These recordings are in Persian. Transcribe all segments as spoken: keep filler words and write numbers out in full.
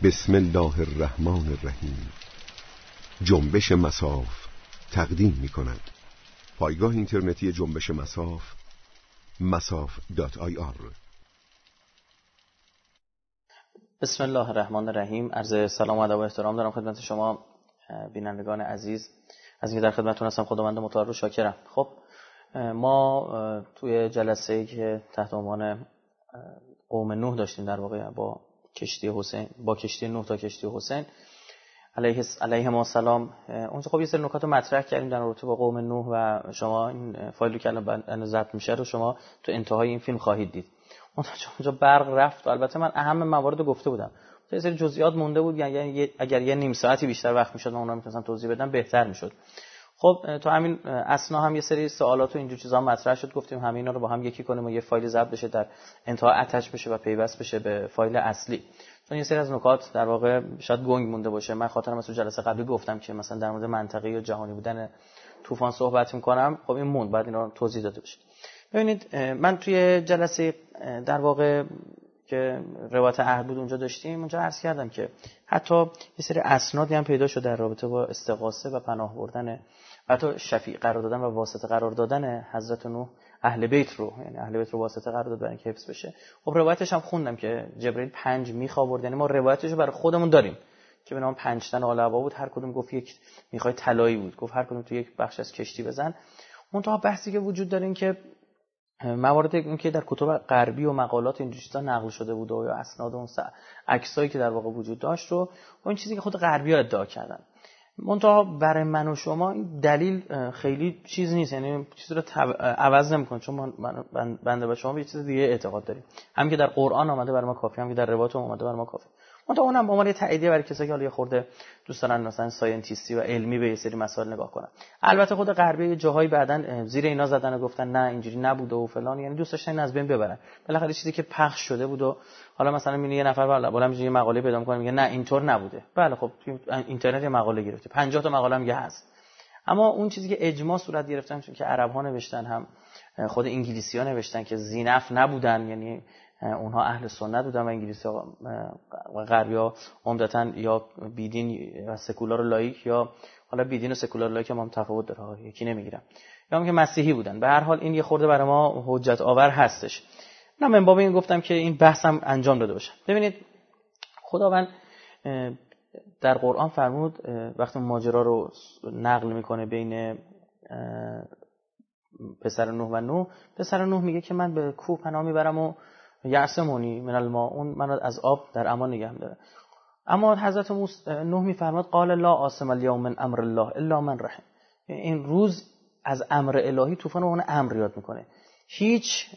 بسم الله الرحمن الرحیم. جنبش مساف تقدیم می کند. پایگاه اینترنتی جنبش مساف مساف دات آی آر. بسم الله الرحمن الرحیم. عرض سلام و ادب و احترام دارم خدمت شما بینندگان عزیز. از اینکه در خدمتتون هستم خداوند متعال رو شاکرم. خب ما توی جلسه‌ای که تحت عنوان قوم نوح داشتیم، در واقع با کشتی حسین، با کشتی نوح تا کشتی حسین علیه علیهم السلام، اونجا خب یه سری نکات رو مطرح کردیم در رابطه با قوم نوح و شما این فایلی که الان ضبط میشه رو شما تو انتهای این فیلم خواهید دید. اونجا برق رفت و البته من اهم موارد رو گفته بودم، یه سری جزئیات مونده بود، یعنی اگر یه نیم ساعتی بیشتر وقت میشد من اونها میتونستم توضیح بدم بهتر میشد. خب تو همین اثنا هم یه سری سوالات و اینجور چیزا مطرح شد، گفتیم همه اینا رو با هم یکی کنیم و یه فایل ضبط بشه، در انتها اتچ بشه و پیوست بشه به فایل اصلی. چون یه سری از نکات در واقع شاید گنگ مونده باشه. من خاطرم از تو جلسه قبلی گفتم که مثلا در مورد منطقه‌ای و جهانی بودن طوفان صحبت می‌کنم، خب این موند بعد اینا رو توضیح داده بشه. ببینید من توی جلسه در واقع که روایت عهد بود اونجا داشتیم، اونجا عرض کردم که حتی یه سری اسنادی هم پیدا شد در رابطه با استغاثه و پناه بردن، حتی شفیع قرار دادن و واسطه قرار دادن حضرت نوح اهل بیت رو، یعنی اهل بیت رو واسطه قرار داد برای اینکه حفظ بشه. خب روایتش هم خوندم که جبرئیل پنج میخ آورد، یعنی ما روایتش رو برای خودمون داریم که به نام پنج تن آل عبا بود، هر کدوم گفت یک میخای طلایی بود، گفت هر کدوم تو یک بخش از کشتی بزن. منتها بحثی که وجود داره این که موارد این که در کتب غربی و مقالات این چیزا نقل شده بود و یا اسناد اون عکسایی که در واقع وجود داشت رو اون چیزی که خود غربی‌ها ادعا کردن. منتها برای من و شما این دلیل خیلی چیز نیست، یعنی چیزی رو عوض نمی‌کنه، چون من بنده با شما به چیز دیگه اعتقاد داریم. هم که در قرآن اومده برای ما کافی، هم که در روایات اومده برای ما کافی. منتها اونم به عنوان تاییدیه برای کسایی که حالا یه خورده دوست دارن مثلا ساینتیستی و علمی به یه سری مسائل نگاه کنن. البته خود غربی جاهایی بعدن زیر اینا زدن و گفتن نه اینجوری نبوده و فلان، یعنی دوست داشتن از بین ببرن. بالاخره چیزی که پخش شده بود و حالا مثلا میبینی یه نفر بالا بالا میگه یه مقاله پیدا می‌کنه میگه نه اینطور نبوده. بله خب اینترنت یه مقاله گرفته، پنجاه تا مقاله میگه هست. اما اون چیزی که اجماع صورت گرفتن، چون که عرب‌ها نوشتن، هم خود انگلیسی‌ها نوشتن که زینف نبودن، یعنی اونها اهل سنت بودن و انگلیسی‌ها و غربی‌ها عمدتاً یا بیدین و سکولار لایک، یا حالا بیدین و سکولار لایک هم تفاوت داره، یکی نمیگیرم، یا هم که مسیحی بودن. به هر حال این یه خورده برای ما حجت آور هستش. نه من باب این گفتم که این بحثم انجام داده باشه. ببینید خداوند در قرآن فرمود وقتی ماجرا رو نقل میکنه بین پسر نوح و نوح، پسر نوح میگه که من به کوه پناه میبرم و یعصمونی من الماء، اون من از آب در امان نگه می‌داره. اما حضرت نوح میفرماد قال لا عاصم اليوم من امر الله الا من رحم، این روز از امر الهی طوفان رو اون امر یاد میکنه، هیچ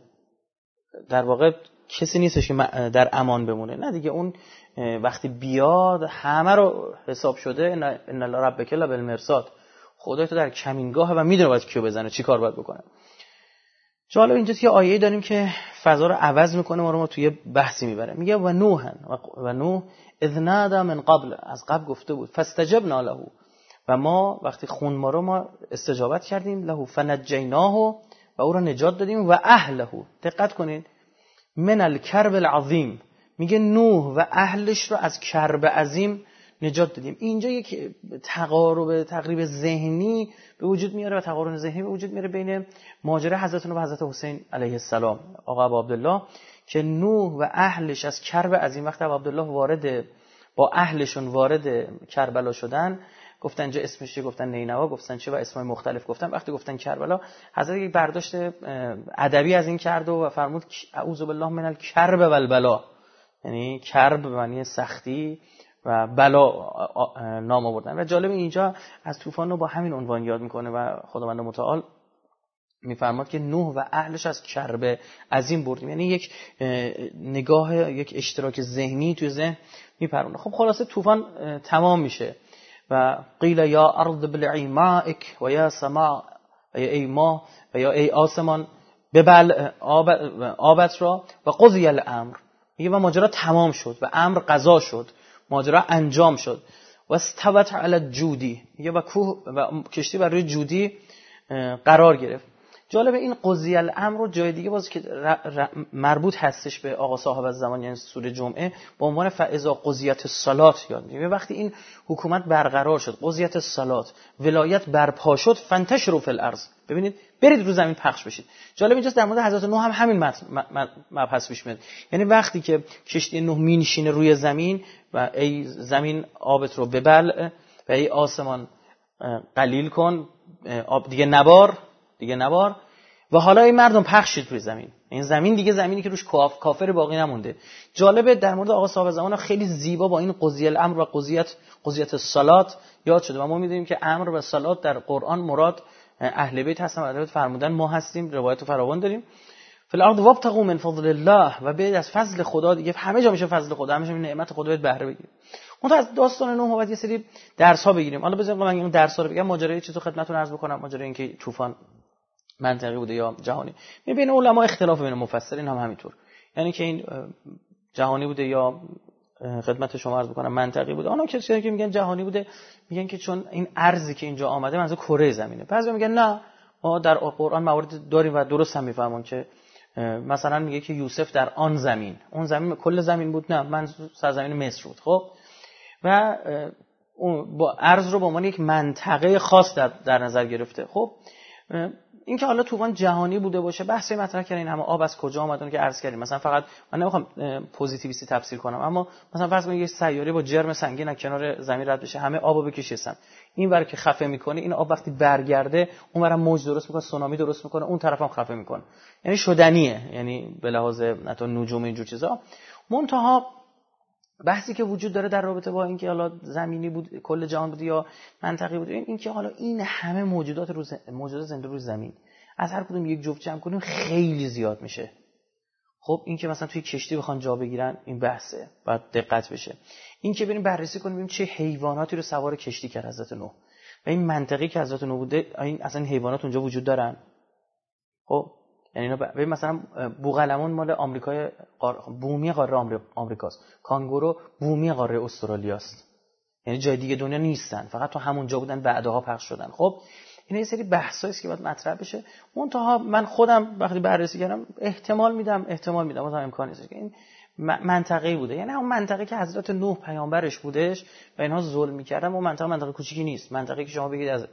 در واقع کسی نیستش که در امان بمونه. نه دیگه، اون وقتی بیاد همه رو حساب شده، ان الله ربک لبالمرصاد، خدای تو در کمینگاه و میدونه باید کیو بزنه، چی کار باید بکنه. جالب اینجاست که آیه‌ای داریم که فضا رو عوض میکنه، ما رو ما توی بحثی میبره. میگه و نوحن و نوح اذ نادى من قبل، از قبل گفته بود، فاستجبنا له، و ما وقتی خون ما رو ما استجابت کردیم، له فنجیناه، و او رو نجات دادیم، و اهله، دقت کنید، من الکرب العظیم، میگه نوح و اهلش رو از کرب عظیم نجات دادیم. اینجا یک تقارب تقریب ذهنی به وجود میاره و تقارن ذهنی به وجود میاره بین ماجرا حضرت نوح و حضرت حسین علیه السلام، آقا ابو عبدالله، که نوح و اهلش از کرب عظیم، وقتی ابو عبدالله وارد با اهلشون وارد کربلا شدن، گفتن اینجا اسمش چیه، گفتن نینوا، گفتن چه و اسمای مختلف گفتن. وقتی گفتن کربلا، حضرت یک برداشت ادبی از این کرد و فرمود اعوذ بالله من الکرب والبلا، یعنی کرب به معنی سختی و بلا نام آوردن. و جالب اینجا از طوفان رو با همین عنوان یاد میکنه و خداوند متعال میفرماد که نوح و اهلش از کرب عظیم بردیم، یعنی یک نگاه، یک اشتراک ذهنی توی ذهن میپرونه. خب خلاصه طوفان تمام میشه و قیل یا ارض ابلعی مائک و یا سما، و یا ای ماه و یا ای آسمان ببل آبت را، و قضی الامر، میگه و ماجرا تمام شد و امر قضا شد، ماجرا انجام شد. و استوت علی الجودی، میگه و کوه و کشتی بر روی جودی قرار گرفت. جالب این قضیه الامر رو جای دیگه باز که مربوط هستش به آقا صاحب الزمان یعنی سوره جمعه با عنوان فاذا قضیت الصلات یاد میگیم. وقتی این حکومت برقرار شد، قضیت الصلات، ولایت برپا شد، فانتشروا فی الارض، ببینید برید رو زمین پخش بشید. جالب اینجاست در مورد حضرت نوح هم همین مبحث پیش میاد. یعنی وقتی که کشتی نوح مینشینه روی زمین و ای زمین آبت رو ببل و ای آسمان قلیل کن، آب دیگه نبار دیگه نبار و حالا این مردم پخش شد روی زمین. این زمین دیگه زمینی که روش کافر باقی نمونده. جالبه در مورد آقا صاحب زمان خیلی زیبا با این قضیه الامر و قضیت قضیت الصلات یاد شده و ما می‌دونیم که امر و صلات در قرآن مراد اهل بیت هستن. اهل بیت فرمودن ما هستیم، روایت فراوان داریم. فی الارض وابتغوا من فضل الله، و برید از فضل خدا دیگه، همه جا میشه فضل خدا، همه جا نعمت خدا رو بهره بگیرید. اون از داستان نوح باید یه سری درس ها بگیریم. حالا بذارید من اون درس ها رو بگم. ماجرای چیزو خدمتتون عرض بکنم، ماجرای اینکه طوفان منطقی بوده یا جهانی. بین علما اختلاف بین مفسرین هم همینطور، یعنی که این جهانی بوده یا خدمت شما عرض بکنم منطقی بوده. اونم کسایی که میگن جهانی بوده میگن که چون این ارضی که اینجا آمده منظور کره زمینه. بعضی میگن نه، ما در قرآن موارد داریم و درست هم میفهمون که مثلا میگه که یوسف در آن زمین، اون زمین کل زمین بود، نه منظور سرزمین مصر بود. خب و اون با ارض رو به عنوان یک منطقه خاص در, در نظر گرفته. خب این که حالا طوفان جهانی بوده باشه بحثی مطرح کردن، همه آب از کجا اومد اون که عرض کردیم. مثلا فقط من نمیخوام پوزیتیویستی تفسیر کنم، اما مثلا فرض کنید یه سیاره با جرم سنگین از کنار زمین رد بشه، همه آبو بکشیدن، این ور که خفه میکنه، این آب وقتی برگرده اون ورم موج درست میکنه، سونامی درست میکنه، اون طرفم خفه میکنه، یعنی شدنیه، یعنی به لحاظ حتی نجوم اینجور چیزا. منتها بحثی که وجود داره در رابطه با اینکه حالا زمینی بود، کل جهان بود یا منطقی بود، این اینکه حالا این همه موجودات روز موجودات زنده روی زمین از هر کدوم یک جفت جمع کنیم خیلی زیاد میشه. خب این که مثلا توی کشتی بخوان جا بگیرن این بحثه، باید دقت بشه. این که بریم بررسی کنیم ببینیم چه حیواناتی رو سوار کشتی کرد حضرت نوح و این منطقی که حضرت نوح بوده، این اصلا حیوانات اونجا وجود دارن. خب یعنی اینا ببین مثلا بوقلمون مال آمریکای قار... بومی قاره آمریکاست، کانگورو بومی قاره استرالیاست، یعنی جای دیگه دنیا نیستن، فقط تو همون جا بودن بعدها پخش شدن. خب اینا یه سری بحثایی است که باید مطرح بشه. منتها من خودم وقتی بررسی کردم احتمال میدم احتمال میدم مثلا امکان نیست که این منطقه‌ای بوده، یعنی اون منطقه که حضرت نوح پیامبرش بودش و اینها ظلم می‌کردن. اون منطقه منطقه کوچیکی نیست، منطقه‌ای که شما بگید از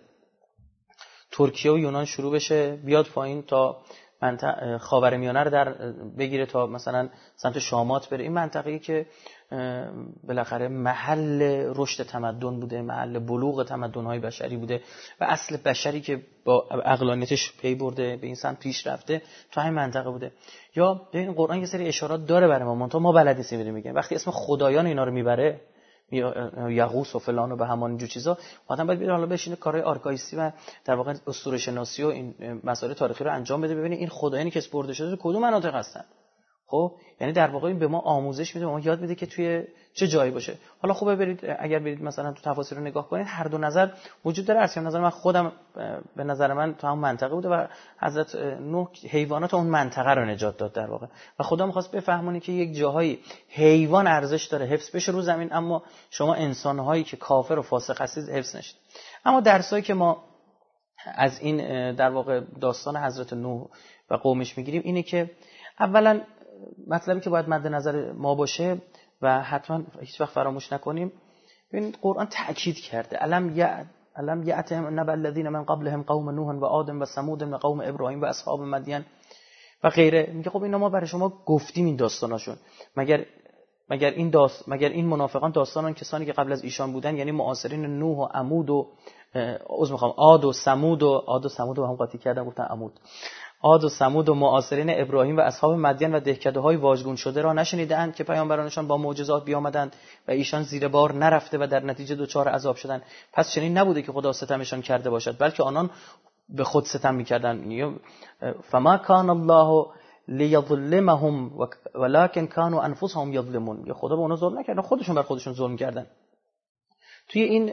ترکیه و یونان شروع بشه بیاد پایین تا منطقه خاورمیانه رو در بگیره تا مثلا سمت شامات بره. این منطقه‌ای که بالاخره محل رشد تمدن بوده، محل بلوغ تمدن‌های بشری بوده و اصل بشری که با عقلانیتش پی برده به این سمت پیش رفته تو همین منطقه بوده. یا این قرآن یه سری اشارات داره برای ما، منتها ما بلد نیستیم بریم میگیم. وقتی اسم خدایان اینا رو میبره، یغوث و فلان و به همان اینجور چیزا، آدم باید بره حالا بشینه کارهای آرکایستی و در واقع اسطوره شناسی و این مسائل تاریخی رو انجام بده، ببینه این خدایانی که اسپرده شده تو کدوم مناطق هستن. خب یعنی در واقع این به ما آموزش میده، به ما یاد میده که توی چه جایی باشه. حالا خوبه برید اگر برید مثلا تو تفاسیر رو نگاه کنید، هر دو نظر وجود داره. اصلا نظر من خودم به نظر من تو هم منطقه بوده و حضرت نوح حیوانات اون منطقه رو نجات داد در واقع، و خدا می‌خواست بفهمونه که یک جاهایی حیوان ارزش داره حفظ بشه رو زمین، اما شما انسان‌هایی که کافر و فاسق هستید حفظ نشید. اما درسایی که ما از این در واقع داستان حضرت نوح و قومش میگیریم اینه که اولا مطلبی که باید مد نظر ما باشه و حتما هیچ وقت فراموش نکنیم، ببینید قرآن تأکید کرده الم یا الم یأتهم نبأ الذین من قبلهم قوم نوح و عاد و ثمود و قوم ابراهیم و اصحاب مدین و غیره. میگه خب اینا ما برای شما گفتیم این داستاناشون، مگر مگر این داست مگر این منافقان داستانان کسانی که قبل از ایشان بودن، یعنی معاصرین نوح و عمود و عذر میخوام عاد و ثمود و عاد و ثمود رو هم قاطی کردم گفتن عمود، عاد و ثمود و معاصرین ابراهیم و اصحاب مدین و دهکده‌های واژگون شده را نشنیدند که پیامبرانشان با معجزات بیامدند و ایشان زیر بار نرفته و در نتیجه دچار عذاب شدند؟ پس چنین نبوده که خدا ستمشان کرده باشد، بلکه آنان به خود ستم می‌کردند. فما کان الله لیظلمهم ولکن كانوا انفسهم یظلمون. یا خدا به اونها ظلم نکرد، خودشون بر خودشون ظلم کردن. توی این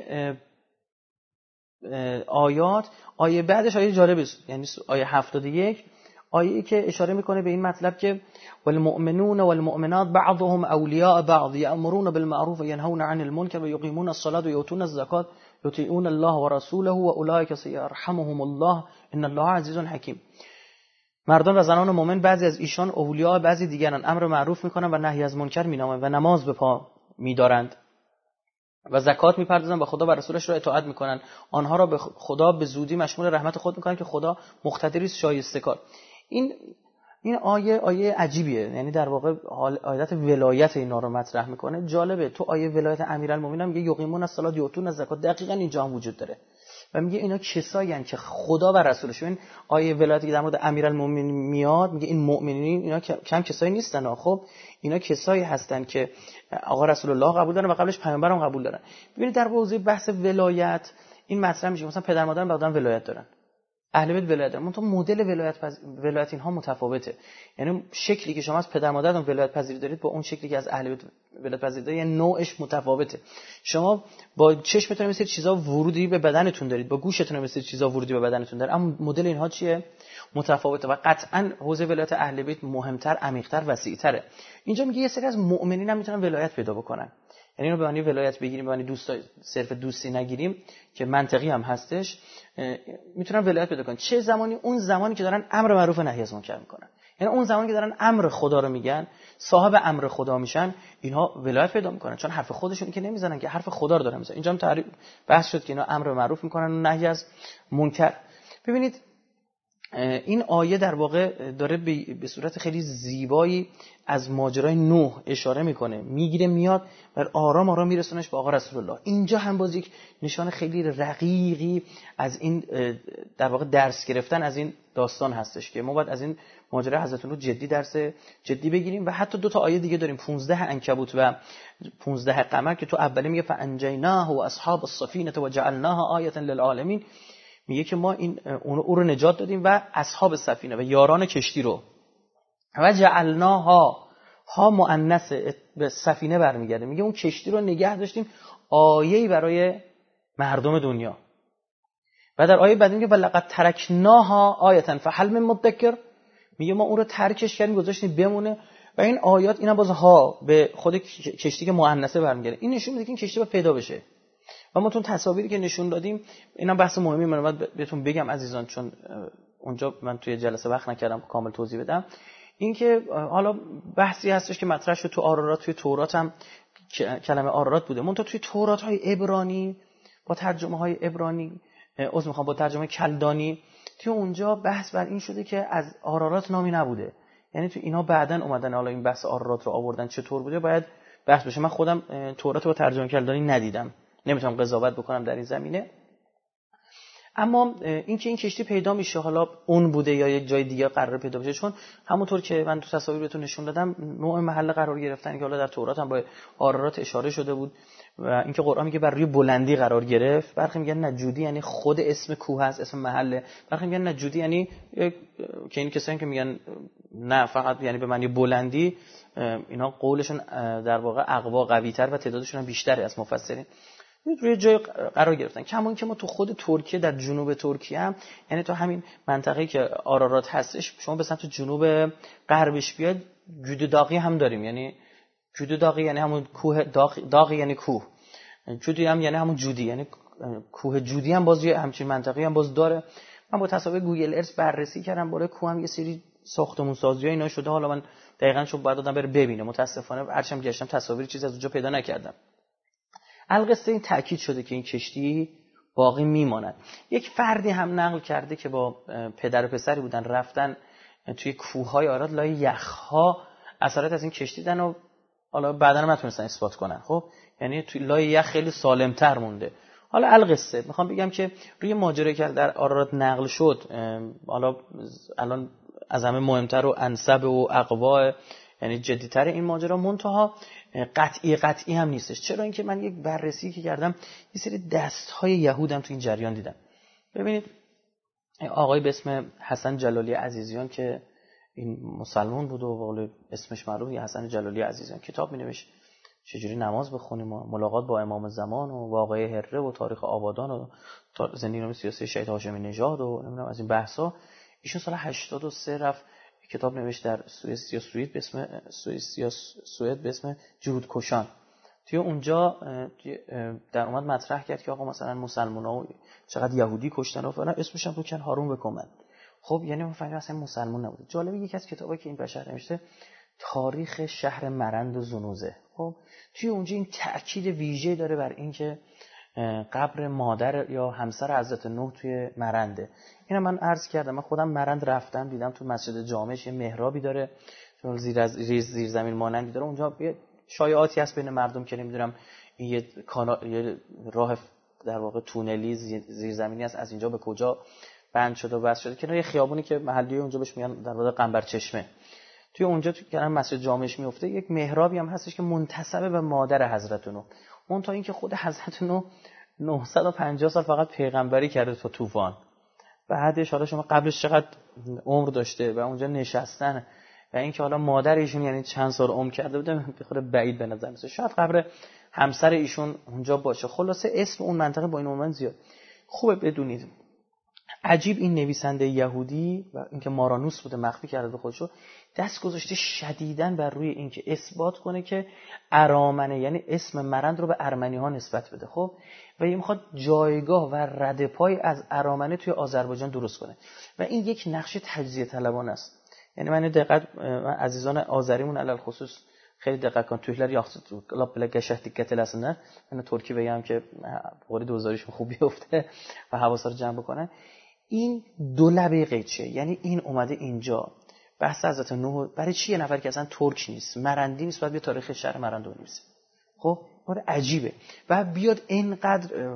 آیات آیه بعدش آیه جالب است، یعنی آیه هفتاد و یک، آیه‌ای که اشاره میکنه به این مطلب که والمؤمنون والمؤمنات بعضهم اولیاء بعض یأمرون بالمعروف و ینهون عن المنکر و یقیمون الصلاة و یؤتون الزکات یطیعون الله و رسوله و اولئک سیرحمهم الله ان الله عزیز حکیم. مردان و زنان مؤمن بعضی از ایشان اولیاء، بعضی دیگران امر معروف میکنن و نهی از منکر مینامند و نماز به پا میدارند و زکات میپردازند و خدا و رسولش را اطاعت میکنند. آنها را به خدا به زودی مشمول رحمت خود میکنند که خدا مقتدری است شایسته کار. این این آیه آیه عجیبیه، یعنی در واقع آیات ولایت اینا رو مطرح میکنه. جالبه تو آیه ولایت امیرالمومنین میگه یقیمون الصلاة یؤتون الزکات، دقیقاً اینجا هم وجود داره و میگه اینا کسایی هستند که خدا و رسولش. این آیه ولایتی که در مورد امیرالمومنین میاد میگه این مؤمنین اینا کم کسایی نیستن. خب اینا کسایی هستن که آقا رسول الله قبول دارن و قبلش پیامبرم قبول دارن. ببینید در حوزه بحث ولایت این مطرح میشه، مثلا پدر مادر بعدن ولایت دارن، اهل بیت ولایت دارن، منتها مدل ولایت پز... ولایت اینها متفاوته. یعنی شکلی که شما از پدر مادرتون ولایت پذیری دارید با اون شکلی که از اهل بیت ولایت پذیری دارید، یعنی نوعش متفاوته. شما با چشمتون مثل چیزا ورودی به بدنتون دارید، با گوشتون مثل چیزا ورودی به بدنتون دارید، اما مدل اینها چیه؟ متفاوته و قطعاً حوزه ولایت اهل بیت مهمتر، عمیق‌تر، وسیع‌تره. اینجا میگه یه سری از مؤمنین هم میتونن ولایت پیدا بکنن. یعنی اینو به معنی ولایت بگیریم، به معنی دوست صرف دوستی نگیریم که منطقی هم هستش، میتونن ولایت پیدا کنن. چه زمانی؟ اون زمانی که دارن امر معروف و نهی از منکر میکنن، یعنی اون زمانی که دارن امر خدا رو میگن، صاحب امر خدا میشن، اینها ولایت پیدا میکنن، چون حرف خودشون که نمیزنن که حرف خدا رو دارن میزنن. اینجا هم تعریف بحث شد که اینا امر معروف میکنن و نهی از منکر. ببینید این آیه در واقع داره به صورت خیلی زیبایی از ماجرای نوح اشاره میکنه، میگیره میاد و آرام آرام میرسونش به آقا رسول الله. اینجا هم باز یک نشان خیلی رقیقی از این در واقع درس گرفتن از این داستان هستش که ما باید از این ماجرای حضرت نوح جدی درس جدی بگیریم. و حتی دو تا آیه دیگه داریم، پانزده عنکبوت و پانزده قمر، که تو اولی میگه فانجیناه و اصحاب السفینه و جعلناها آیه للعالمین، میگه که ما این اون او رو نجات دادیم و اصحاب سفینه و یاران کشتی رو، و جعلناها، ها مؤنث به سفینه برمیگرده، میگه اون کشتی رو نگه داشتیم آیه‌ای برای مردم دنیا. و در آیه بعد میگه ولقد ترکناها آیه فهل من مدکر، میگه ما اون رو ترکش کردیم گذاشتیم بمونه. و این آیات اینا باز ها به خود کشتی که مؤنثه برمیگرده. این نشون میده که این کشتی باید پیدا بشه. و ما تون تصاویری که نشون دادیم، اینا بحث مهمی من باید بهتون بگم عزیزان، چون اونجا من توی جلسه وقت نکردم کامل توضیح بدم. این که حالا بحثی هستش که مطرح شد تو آرارات، توی تورات هم کلمه آرارات بوده، منتها توی تورات های عبرانی با ترجمه های عبرانی، عذر میخوام با ترجمه کلدانی، توی اونجا بحث بر این شده که از آرارات نامی نبوده. یعنی تو اینا بعدن اومدن حالا این بحث آرارات رو آوردن، چطور بوده باید بحث بشه. من خودم تورات با ترجمه کلدانی ندیدم، نمیتونم قضاوت بکنم در این زمینه. اما این که این کشتی پیدا میشه، حالا اون بوده یا یک جای دیگه قرار پیدا بشه، چون همونطور که من تو تصاویر بهتون نشون دادم نوع محل قرار گرفتن که حالا در تورات هم با آرارات اشاره شده بود و اینکه قرآن میگه بر روی بلندی قرار گرفت. برخی میگن نجودی یعنی خود اسم کوه هست، اسم محله. برخی میگن نجودی یعنی که این کسایی که میگن نه فقط یعنی به معنی بلندی، اینا قولشون در واقع اقوا قوی‌تر و تعدادشون هم بیشتره از مفسرین، روی جای قرار گرفتن. کما اینکه ما تو خود ترکیه، در جنوب ترکیه هم، یعنی تو همین منطقه‌ای که آرارات هستش، شما به سمت جنوب غربش بیاد جودوداقی هم داریم. یعنی جودوداقی یعنی همون کوه داغ، داغی یعنی کوه، جودی هم یعنی همون جودی، یعنی کوه جودی هم باز یه همچین منطقه‌ای هم باز داره. من با تصاویر گوگل ارث بررسی کردم، بالای کوه هم یه سری ساختمون سازی‌ها اینا شده. حالا من دقیقاً چون باید آدم بره ببینه، متاسفانه هرچند گشتم تصاویر چیزی از اونجا پیدا نکردم. القصه این تأکید شده که این کشتی باقی میماند. یک فردی هم نقل کرده که با پدر و پسری بودن، رفتن توی کوههای آراد لای یخها اثرات از این کشتی دیدن و حالا بعداً هم نتونستن اثبات کنن. خب یعنی توی لای یخ خیلی سالم‌تر مونده. حالا القصه میخوام بگم که روی ماجرایی که در آرارات نقل شد، حالا الان از همه مهمتر و انسب و اقوا، یعنی جدی‌تر این ماجرا، منتها قطعی قطعی هم نیستش. چرا؟ اینکه من یک بررسی که کردم یه سری دست‌های یهودم تو این جریان دیدم. ببینید آقای به اسم حسن جلالی عزیزیان که این مسلمان بود و واقعا اسمش معروفه، حسن جلالی عزیزیان، کتاب می‌نوشت چجوری نماز بخونیم و ملاقات با امام زمان و واقعه هره و تاریخ آبادان و زندگی سیاسی شهید هاشمی نژاد و نمیدونم از این بحثا. ایشون سال هشتاد و سه رفت کتاب نوشت در سوئیس یا سوئد به اسم سوئیس یا سوئد به اسم جهودکشان. توی اونجا در اومد مطرح کرد که آقا مثلا مسلمان‌ها چقدر یهودی کشتن و فلان، اسمش هم رو کن هارون بکن. خب یعنی من فهمیدم اصلا مسلمان نبوده. جالبه یکی از کتابایی که این بشر نوشته تاریخ شهر مرند و زنوزه. خب توی اونجا این تأکید ویژه داره بر این که قبر مادر یا همسر حضرت نوح توی مرنده. اینو من عرض کردم، من خودم مرند رفتم، دیدم تو مسجد جامعش یه محرابی داره چون زیر از ریز زیر زمین مانندی داره. اونجا یه شایعاتی هست بین مردم که نمیدونم این یه کانال، یه راه در واقع تونلی زیر زمینی است، از اینجا به کجا بند شده و بس شده که یه خیابونی که محلی اونجا بهش میگن در واقع قنبر چشمه. توی اونجا تو کنار مسجد جامعش میفته یک محرابی هم هستش که منتسب به مادر حضرت نوح. اون تا اینکه خود حضرت نوح نهصد و پنجاه سال فقط پیغمبری کرده تا طوفان. بعدش حالا شما قبلش چقدر عمر داشته و اونجا نشستن و اینکه حالا مادر ایشون یعنی چند سال عمر کرده بوده به خود بعید به نظر میاد. شاید قبر همسر ایشون اونجا باشه. خلاصه اسم اون منطقه با این عنوان زیاد. خوبه بدونید. عجیب این نویسنده یهودی و اینکه مارانوس بوده مخفی کرده به خودشو، دست گذاشته شدیداً بر روی اینکه اثبات کنه که ارامنه یعنی اسم مرند رو به ارمنی ها نسبت بده. خب و این میخواد جایگاه و ردپای از ارامنه توی آذربایجان درست کنه و این یک نقش تجزیه طلبانه است. یعنی من دقت من عزیزان آذریمون علل خصوص خیلی دقت کن توهلر یاخت لا بلا گشت دیگه لسنه من ترکی بگم که قوری دوزاریشون خوب بیفته و حواسا رو جمع بکنن. این دو لبه قیچه، یعنی این اومده اینجا بحث حضرت نوح برای چی یه نفر که اصلا ترک نیست مرندی نیست باید به تاریخ شهر مرند بنویسه. خب کار عجیبه و بیاد اینقدر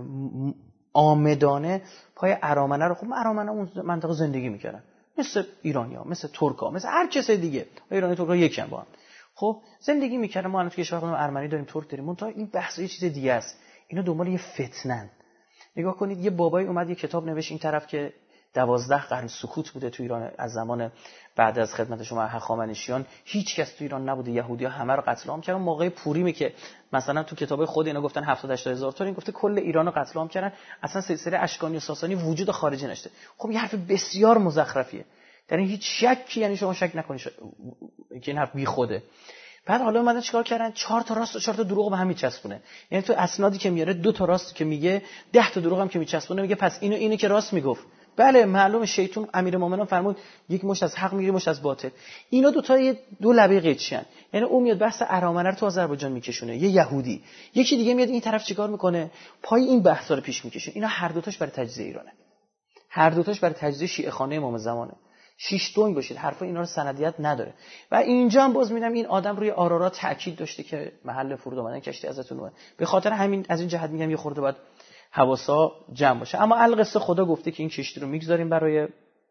آمدانه پای ارامنه رو. خب ارامنه اون منطقه زندگی میکردن مثل ایرانی‌ها، مثل ترک‌ها، مثل هر کسی دیگه. ایرانی ترک‌ها یکی هم با هم خب زندگی میکردن. ما الان تو کشور خودمون ارمنی داریم، ترک داریم، منتها این بحث یه چیز دیگه است. اینا دنبال یه فتنن. نگاه کنید یه بابایی اومد یه کتاب نوشت این طرف که دوازده قرن سکوت بوده تو ایران از زمان بعد از خدمت شما هخامنشیان، هیچ کس تو ایران نبوده، یهودی‌ها همه رو قتل عام کردن. موقع پوریمی که مثلا تو کتاب خود اینا گفتن هفتاد هشتاد هزار تا، این گفته کل ایران رو قتل عام کردن، اصلا سلسله اشکانی و ساسانی وجود خارجی نشته. خب یه حرف بسیار مزخرفیه، در این هیچ شکی یعنی شما شک نکنید که این حرف بیخوده. بعد حالا اومدن چیکار کردن؟ چهار تا راست و چهار تا دروغ به هم میچسبونه. یعنی تو اسنادی که میاره دو تا راست که میگه، ده تا دروغ هم که میچسبونه، میگه پس اینو اینو که راست میگفت. بله معلومه شیطان امیرالمومنین فرمود یک مشت از حق میگیره مشت از باطل. اینا دو تا دو لبه قیچیان. یعنی اون میاد بحث ارامنه رو تو آذربایجان میکشونه، یه یهودی، یکی دیگه میاد این طرف چیکار میکنه؟ پای این بحثا رو پیش میکشونه. اینا هر دو تاش برای تجزیه ایرانه. هر دو تاش برای تجزیه شیعه خانه امام زمانه. شش دنگ باشید، حرفا اینا رو سندیت نداره. و اینجا هم باز میدم این آدم روی آرارات تاکید داشته که محل فرود آمدن کشتی حضرت نوح. به خاطر همین از این جهت میگم یه خورده باید حواسا جمع باشه. اما القصه خدا گفته که این کشتی رو میگذاریم برای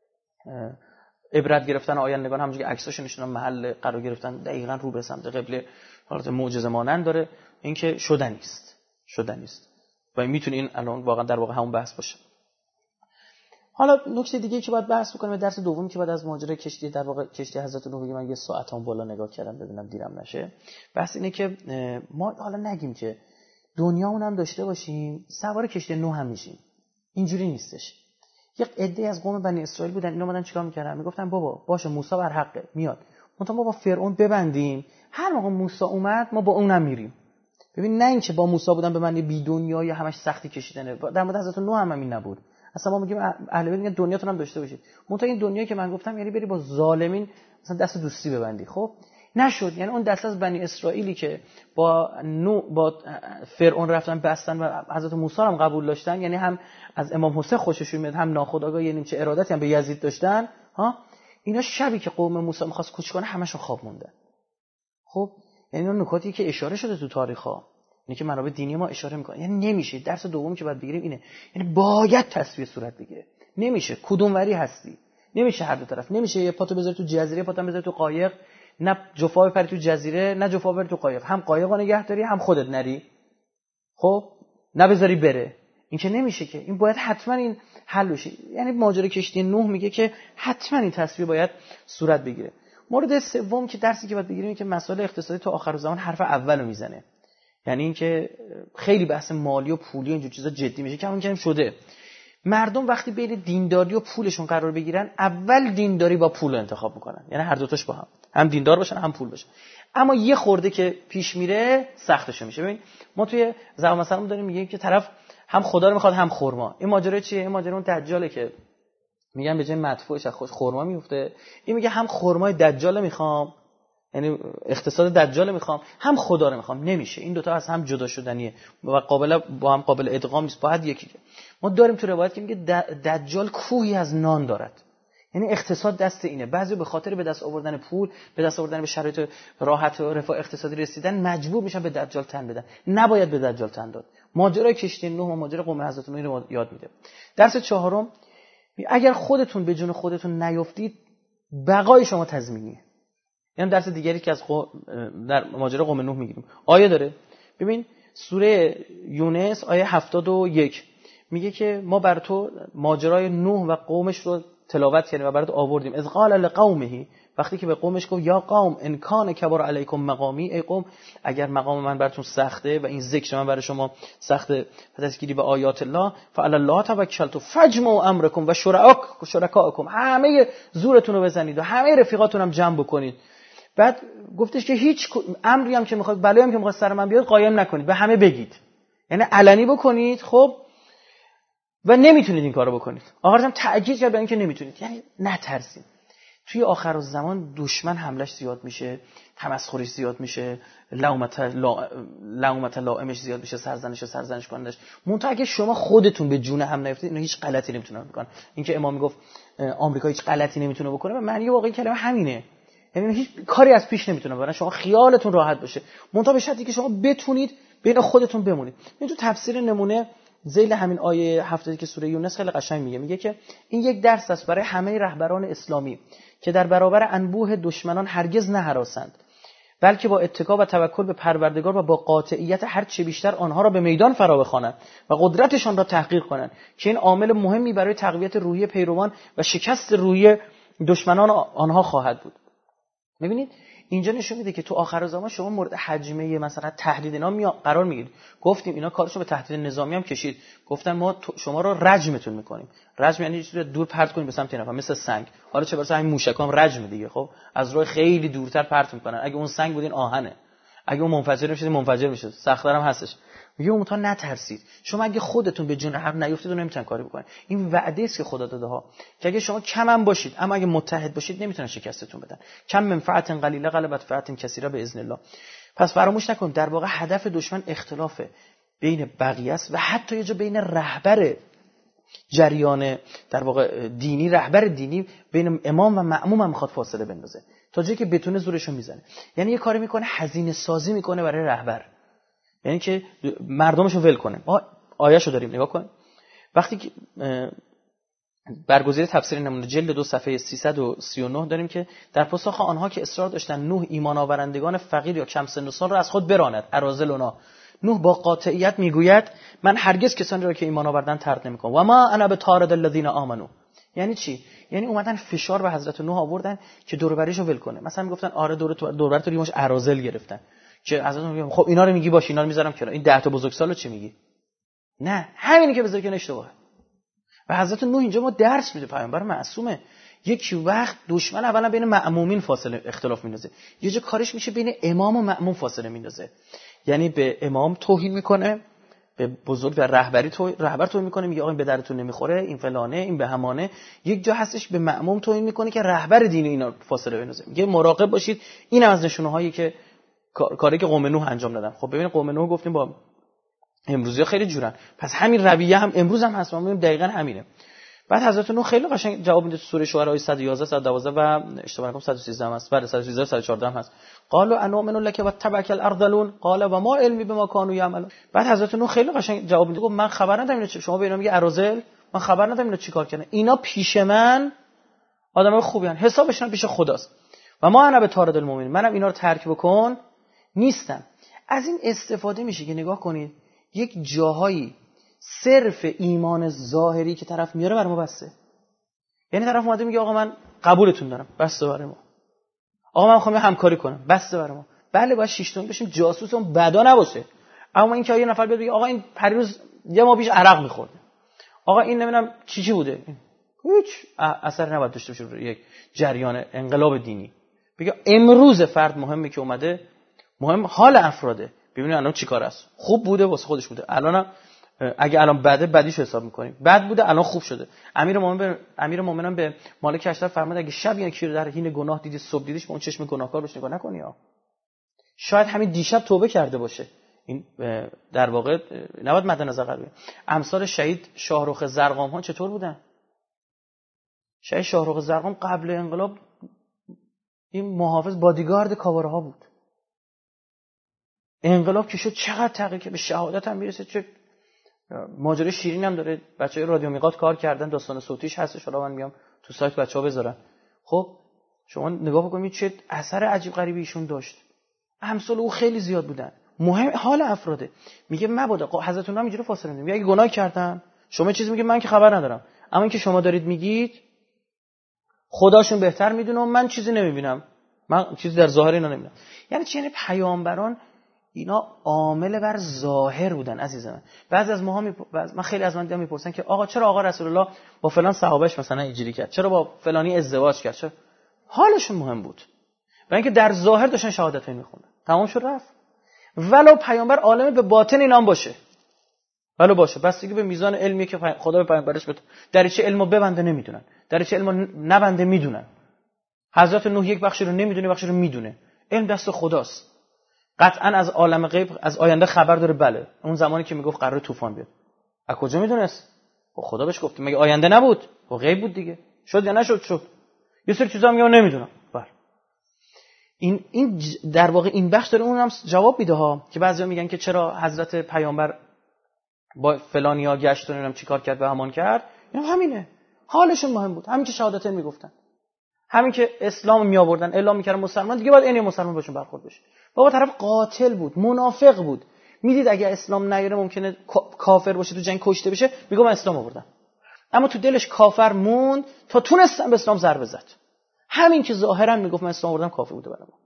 عبرت گرفتن آیندگان. همونجوری که عکساشو نشونم محل قرار گرفتن دقیقاً رو به سمت قبله، حالت معجزه مانند داره. این که شدنی است، شدنی است و میتونه این الان واقعا در واقع همون بحث باشه. حالا نکته دیگه که باید بحث بکنیم، درس دومی که بعد از ماجرای کشتی در واقع کشتی حضرت نوح بگیم، من یه ساعتام بالا نگاه کردم ببینم دیرم نشه. بحث اینه که ما حالا نگیم که دنیامون هم داشته باشیم سوار کشتی نوح هم میشیم. اینجوری نیستش. یک عده از قوم بنی اسرائیل بودن، اینا اومدن چیکار میکردن؟ میگفتن بابا باشه موسی بر حقه میاد، منتها ما با فرعون ببندیم، هر موقع موسی اومد ما با اونم میریم. ببین نه اینکه با موسی بودن به معنی بی دنیا یا همش سختی کشیدنه. در مورد حضرت نوح هم همین نبود. اصلا ما میگیم اهل بیت میگن دنیاتون هم داشته باشید، منتها این دنیایی که من گفتم یعنی بری با ظالمین مثلا دست دوستی ببندی. خب نشد. یعنی اون دست از بنی اسرائیلی که با نو با فرعون رفتن بستن و حضرت موسی هم قبول داشتن، یعنی هم از امام حسین خوششون میاد هم ناخودآگاه یه نیمچه ارادتی هم به یزید داشتن ها، اینا شبی که قوم موسی می‌خواست کوچ کنه همشون خواب موندن. خب یعنی اون نکاتی که اشاره شده تو تاریخ‌ها، اینه که منابع دینی ما اشاره میکنه. یعنی نمیشه. درس دومی که باید بگیریم اینه، یعنی باید تصفیه صورت بگیره. نمیشه کدوم وری هستی، نمیشه هر دو طرف. نمیشه یه پاتو بذاری تو جزیره، پاتو بذاری تو قایق، نه جفا بپری تو جزیره نه جفا بپری تو قایق، هم قایقو نگه داری هم خودت نری. خب نه بذاری بره، این که نمیشه که. این باید حتما این حل بشه. یعنی ماجرای کشتی نوح میگه که حتما این تصفیه باید صورت بگیره. مورد سوم که درسی که باید بگیریم که مسائل اقتصادی تو آخر زمان حرف اولو میزنه. یعنی اینکه خیلی بحث مالی و پولی و اینجور چیزا جدی میشه که همون که شده. مردم وقتی بین دینداری و پولشون قرار بگیرن، اول دینداری با پول انتخاب میکنن. یعنی هر دو تاش با هم، هم دیندار باشن هم پول باشن. اما یه خورده که پیش میره سختش میشه. ببین ما توی زبان مثلا داریم میگیم که طرف هم خدا رو میخواد هم خرما. این ماجرا چیه؟ این ماجرا اون دجاله که میگن به جای مدفوعش از خود خرما میفته. این میگه هم خرمای دجال میخوام، یعنی اقتصاد دجال میخوام، هم خدا رو میخوام. نمیشه، این دوتا از هم جدا شدنیه و قابل با هم قابل ادغام نیست، باید یکی. ما داریم تو روایت که میگه دجال کوهی از نان دارد، یعنی اقتصاد دست اینه. بعضی به خاطر به دست آوردن پول، به دست آوردن به شرایط راحت و رفاه اقتصادی رسیدن مجبور میشن به دجال تن بدن. نباید به دجال تن داد. ماجرای کشتی نوح و ماجرای قوم حضرت نوح رو یاد میده. درس چهارم، اگر خودتون به جون خودتون نیافتید بقای شما تضمینیه. یعنی درس دیگری که از قو... در ماجرای قوم نوح میگیریم آیه داره. ببین سوره یونس آیه هفتاد و یک میگه که ما بر تو ماجرای نوح و قومش رو تلاوت کردیم و برات آوردیم. اذ قال لقومه، وقتی که به قومش گفت یا قوم ان کان کبر علیکم مقامی، ای قوم اگر مقام من براتون سخته و این ذکر من برای شما سخته، تذکری به آیات الله، فعلی الله توکلت فاجمعوا امرکم و شرکاءکم، همه زورتون رو بزنید و همه رفیقاتون هم جمع بکنید. بعد گفتش که هیچ امری هم که میخواد، بلایی هم که میخواد سر من بیاد قایم نکنید، به همه بگید، یعنی علنی بکنید. خب و نمیتونید این کارو بکنید. آخرش هم تاکید کرد به اینکه نمیتونید، یعنی نترسید. توی آخر الزمان دشمن حملش زیاد میشه، تمسخرش زیاد میشه، لومت لا... لومت لائمش زیاد میشه، سرزنش سرزنش کنندش. منتها اگه شما خودتون به جون هم نیفتید، اینا هیچ غلطی نمیتونن بکنن. اینکه امام میگفت آمریکا هیچ غلطی نمیتونه بکنه، و معنی واقعی کلمه همینه. یعنی هیچ کاری از پیش نمیتونه ببرن، شما خیالتون راحت باشه، منتها به شرطی که شما بتونید بین خودتون بمونید. این تو تفسیر نمونه ذیل همین آیه هفتادی که سوره یونس خیلی قشنگ میگه، میگه که این یک درس است برای همه رهبران اسلامی که در برابر انبوه دشمنان هرگز نهراسند، بلکه با اتکا و توکل به پروردگار و با قاطعیت هر چه بیشتر آنها را به میدان فرا بخوانند و قدرتشان را تحقیق کنند که این عامل مهمی برای تقویت روحیه پیروان و شکست روحیه دشمنان آنها خواهد بود. می‌بینید اینجا نشون میده که تو آخر زمان شما مورد حجمه مثلا تهدید اینا می قرار میگیرید. گفتیم اینا کارشو به تهدید نظامی هم کشید، گفتن ما شما رو رجمتون میکنیم. رجم یعنی چیزی دور پرت کنیم به سمت طرف، مثل سنگ. حالا چه برسه همین موشکا هم رجم دیگه، خب از راه خیلی دورتر پرت میکنن. اگه اون سنگ بودین آهنه، اگه اون منفجر میشد منفجر میشد، سخت‌تر هم هستش. میگه اون تا نترسید. شما اگه خودتون به جون حق نیفتید و نمیتونن کاری بکنید. این وعده است که خدا داده ها که اگه شما کم هم باشید اما اگه متحد باشید نمیتونن شکستتون بدن. کم منفعت قلیله غلبت فعت کثیره باذن الله. پس فراموش نکنید در واقع هدف دشمن اختلاف بین بقیه است و حتی یه جا بین رهبر جریان در واقع دینی، رهبر دینی بین امام و مأموم هم میخواد فاصله بندازه تا جایی که بتونه زورشو میزنه. یعنی یه کاری میکنه هزینه سازی میکنه برای رهبر، یعنی که مردمشو ول کنه. ما آیه‌شو داریم نگاه کن. وقتی که برگزیده تفسیر نمونه جلد دو صفحه سیصد و سی و نه داریم که در پاسخ آنها که اصرار داشتن نوح ایمان آورندگان فقیر یا کم سن و سال را از خود براند، اراذلنا، نوح با قاطعیت میگوید من هرگز کسانی را که ایمان آوردن طرد نمیکنم و ما انا بطارد الذین آمنوا. یعنی چی؟ یعنی اومدن فشار به حضرت نوح آوردن که دور و بریشو ول کنه. مثلا میگفتن آره دور تو دور و بر تو ریمش اراذل گرفتن، که حضرت نوح میگه خب اینا رو میگی باش، اینا رو میذارم کنار، این ده تا بزرگسالو چی میگی؟ نه، همینی که بذار کنار اشتباهه. و حضرت نوح اینجا ما درس میده، پیامبر معصومه. یک وقت دشمن اولا بین مأمومین فاصله اختلاف میندازه، یه جا کارش میشه بین امام و مأموم فاصله میندازه، یعنی به امام توهین میکنه، به بزرگ و رهبری تو رهبر توهین میکنه، میگه آقا این به درتون نمیخوره، این فلانه، این به همانه. یک جا هستش به مأموم توهین میکنه که رهبر دینی اینا فاصله بندازه، میگه مراقب باشید. این از نشونه هایی که کاری که قوم نوح انجام دادن. خب ببینید قوم نوح گفتیم با امروزی خیلی جورن، پس همین رویه هم امروز هم هست، ما میگیم دقیقاً همینه. بعد حضرت نوح خیلی قشنگ جواب میده تو سوره شعراء صد و یازده صد و دوازده و اشتباه نکنم صد و سیزده هم هست، بله صد و سیزده صد و چهارده هم هست. قالوا انؤمن لك واتبعك الارذلون قال وما علمي بما كانوا يعملون. بعد حضرت نوح خیلی قشنگ جواب میده، گفت من خبر ندارم اینا، شما به اینا میگه اراذل، من خبر ندارم اینا چیکار کردن، اینا پیش من آدمای خوبیان، حسابشون پیش خداست. و ما انا بطارد المؤمنین، منم اینا رو ترک بکن نیستم. از این استفاده میشه که نگاه کنید یک جاهایی صرف ایمان ظاهری که طرف میاره بر ما بسته. یعنی طرف اومده میگه آقا من قبولتون دارم، بسته برای ما. آقا من میخوام همکاری کنم، بسته برای ما. بله باید شیشتون بشیم جاسوس اون بدا نباشه. اما این که یه نفر بیاد بگه آقا این پریروز یه ما پیش عرق میخورده، آقا این نمیدونم چی چی بوده، هیچ اثر نباید داشته باشه روی یک جریان انقلاب دینی. بگه امروز فرد مهمه که اومده، مهم حال افراده، ببینید الان چیکار است، خوب بوده واسه خودش بوده، الانم اگه الان بده بدیش حساب میکنیم، بد بوده الان خوب شده. امیر مومنان به امیر مومنان به مالک اشتر فرمود اگه شب یکی رو در حین گناه دیدی صبح دیدیش با اون چشم گناهکار بهش نگاه نکنی ها. شاید همین دیشب توبه کرده باشه. این در واقع نباید مد نظر قرار بگیریم. امثال شهید شاهرخ زرقام ها چطور بودن؟ شهید شاهرخ زرقام قبل انقلاب این محافظ بادیگارد کاواره ها بود. انقلاب که شد چقدر تغییر که به شهادت هم میرسه. چه ماجرای شیرین هم داره، بچهای رادیو میقات کار کردن، داستان صوتیش هستش، حالا من میام تو سایت بچه‌ها بذارن. خب شما نگاه بکنید چه اثر عجیب غریبی ایشون داشت. امثال او خیلی زیاد بودن. مهم حال افراده. میگه مبادا حضرت الله اینجوری فاصله نمیگه اگه گناه کردن شما چیزی میگه من که خبر ندارم، اما اینکه شما دارید میگید خداشون بهتر میدونه و من چیزی نمیبینم، من چیزی در ظاهر اینا نمیبینم. یعنی چه؟ یعنی پیامبران اینا عامل بر ظاهر بودن عزیزان. بعضی از ماها میپ... من خیلی از من دیدم میپرسن که آقا چرا آقا رسول الله با فلان صحابهش مثلا اینجوری کرد، چرا با فلانی ازدواج کرد، چرا؟ حالشون مهم بود، برای اینکه در ظاهر داشتن شهادت میخوندن، تمام شد رفت. ولو پیامبر عالم به باطن اینام باشه، ولو باشه، بس دیگه به میزان علمی که خدا به پیامبرش بده. دریچه علمو ببنده نمیدونن، دریچه علمو نبنده میدونن. حضرت نوح یک بخشی رو نمیدونه، بخشی رو میدونه. علم دست خداست. قطعا از عالم غیب از آینده خبر داره. بله اون زمانی که میگفت قرار طوفان بیاد از کجا میدونست؟ خدا بهش گفت. مگه آینده نبود؟ و غیب بود دیگه. شد یا نشد؟ شد. یه سری چیزا میگم نمیدونم. بله این این در واقع این بخش داره اونم جواب میده ها، که بعضیا میگن که چرا حضرت پیامبر با فلانیا گشت و نمیدونم چیکار کرد و همان کرد. اینا همینه، حالشون مهم بود، همین که شهادتین میگفتن، همین که اسلام می آوردن اعلام میکردن مسلمان دیگه باید عین مسلمان باشون برخورد بشه. بابا طرف قاتل بود، منافق بود، میدید اگه اسلام نیاره ممکنه کافر باشه، تو جنگ کشته بشه، میگه من اسلام آوردم، اما تو دلش کافر موند تا تونستن به اسلام ضربه زد. همین که ظاهرا میگفت من اسلام آوردم کافر بوده. برام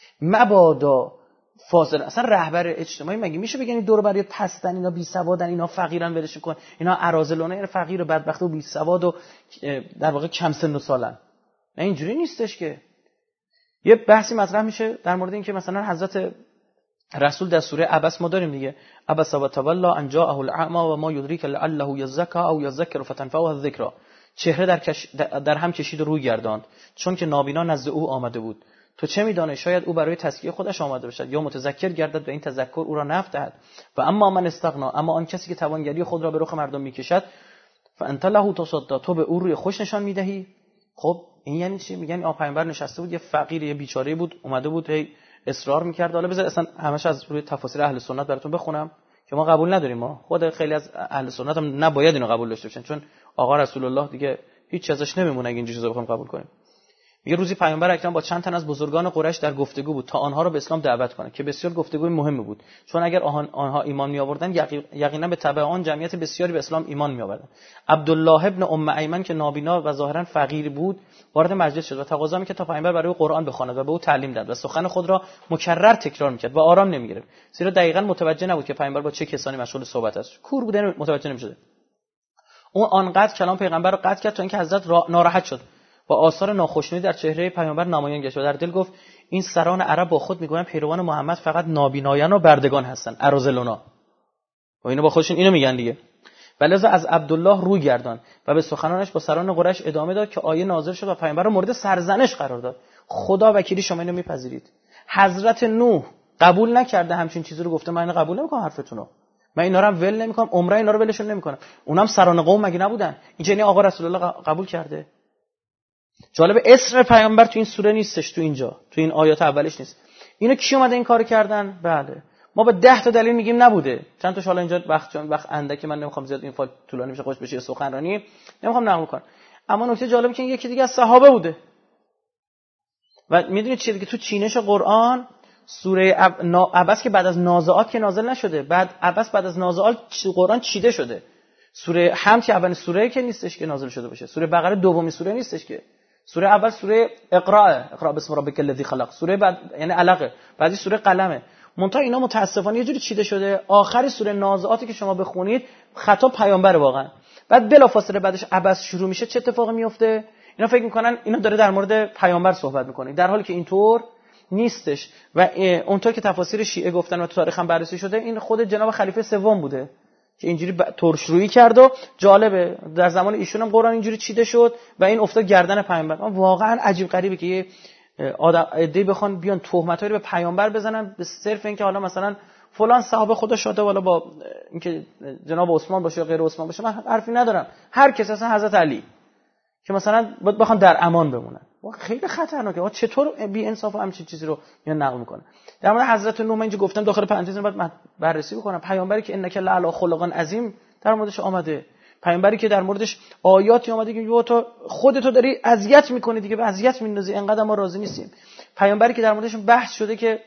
مبادا فاضل اصلا رهبر اجتماعی مگه میشه بگن دور برای پستن، اینا بی سوادن، اینا فقیرن ولش کن، اینا اراذلونه، یعنی فقیر و بدبخت و بی سواد و در واقع کم سن و سالن. نه اینجوری نیستش که. یه بحثی مطرح میشه در مورد این که مثلا حضرت رسول در سوره عبس ما داریم دیگه، عبس و تولی ان جاءه الاعمى و ما یدریک لعله یزکى او یذکر فتنفعه الذکری. چهره در, کش... در هم کشید و روی گرداند چون که نابینا نزد او آمده بود. تو چه میدانی شاید او برای تزکیه خودش آمده باشد یا متذکر گردد و این تذکر او را نفع دهد. و اما من استغنا، اما آن کسی که توانگری خود را به رخ مردم میکشد، فانت له تصدی، تو به او روی خوش نشان میدهی. خب این یعنی چی؟ میگن آ پیامبر نشسته بود، یه فقیر یه بیچاره بود اومده بود هی اصرار میکرد. حالا بذار اصلا همش از روی تفاسیر اهل سنت براتون بخونم که ما قبول نداریم. ما خود خیلی از اهل سنت هم نباید اینو قبول داشته باشن، چون آقا رسول الله دیگه هیچ ازش نمیمونه اگه این چیزا بخوام قبول کنیم. میگه روزی پیامبر اکرم با چند تن از بزرگان قریش در گفتگو بود تا آنها رو به اسلام دعوت کنه، که بسیار گفتگوی مهمی بود، چون اگر آنها ایمان می آوردن یقینا به تبع آن جمعیت بسیاری به اسلام ایمان می آوردن. عبدالله ابن ام ایمن که نابینا و ظاهرا فقیر بود وارد مجلس شد و تقاضا می‌کرد تا پیامبر برای او قرآن بخواند و به او تعلیم داد و سخن خود را مکرر تکرار می‌کرد و آرام نمی‌گرفت، زیرا دقیقاً متوجه نبود که پیامبر با چه کسانی مشغول صحبت است. کور بود، متوجه نمی‌شد. اون آنقدر کلام پیغمبر رو قطع کرد تا اینکه حضرت ناراحت شد و آثار ناخوشنودی در چهره پیامبر نمایان گشت و در دل گفت این سران عرب با خود میگویند پیروان محمد فقط نابینایان و بردگان هستند، اراذلونا. و اینا با خودشون اینو میگن دیگه. ولذا از عبدالله روی گردان و به سخنانش با سران قریش ادامه داد که آیه نازل شد و پیامبر رو مورد سرزنش قرار داد. خدا وکیلی شما اینو میپذیرید؟ حضرت نوح قبول نکرده همچین چیزی رو، گفته من اینو قبول نمیکنم حرفتونو، من اینا رو هم ول نمیکنم، عمره اینا رو ولشون نمیکنم. اونام سران قوم مگه نبودن؟ این یعنی آقا رسول الله قبول کرده. جالب اسم پیامبر تو این سوره نیستش، تو اینجا تو این آیات اولش نیست. اینو کی اومده این کارو کردن؟ بله ما با ده تا دلیل میگیم نبوده. چند تا حالا اینجا وقت چون وقت اندکی من نمیخوام زیاد این فایل طولانی بشه، خوش بشه سخنرانی نمیخوام نقل کنم. اما نکته جالبی که یکی دیگه از صحابه بوده. و میدونید چیه دیگه، تو چینش قرآن سوره عبس که بعد از نازعات که نازل نشده، بعد عبس بعد از نازعات قرآن چیده شده. سوره حمد که اولین سوره که نیستش که نازل شده باشه، سوره بقره دومین سوره نیستش که. سوره اول سوره اقرا، اقرا بسم ربک الذی خلق، سوره بعد یعنی علقه، بعدی سوره قلمه. منتها اینا متاسفانه یه جوری چیده شده، آخری سوره نازعاتی که شما بخونید خطاب پیامبر واقعا، بعد بلافاصله بعدش عبس شروع میشه. چه اتفاقی میفته؟ اینا فکر میکنن اینا داره در مورد پیامبر صحبت میکنه، در حالی که اینطور نیستش. و اونطور که تفاسیر شیعه گفتن و تو تاریخ هم بررسی شده، این خود جناب خلیفه سوم بوده، که اینجوری ب... ترشرویی کرد و جالبه در زمان ایشون هم قرآن اینجوری چیده شد و این افتاد گردن پیامبر. واقعا عجیب غریبه که یه آدم عده‌ای بخوان بیان تهمتایی به پیامبر بزنن به صرف اینکه حالا مثلا فلان صحابه خدا شده والا با اینکه جناب عثمان باشه یا غیر عثمان باشه من حرفی ندارم، هر کس اصلا حضرت علی که مثلا بخوان در امان بمونن. خیلی خطرناکه. چطور بی انصاف همچین چیزی رو میان نقل میکنه. در مورد حضرت نوح من اینجا گفتم داخل پرانتز بعد بررسی بکنم. پیامبری که انک لعلی خلق عظیم در موردش آمده، پیامبری که در موردش آیاتی اومده که تو خودتو داری اذیت میکنی دیگه، به اذیت میندازی، انقدر ما راضی نیستیم. پیامبری که در موردش بحث شده که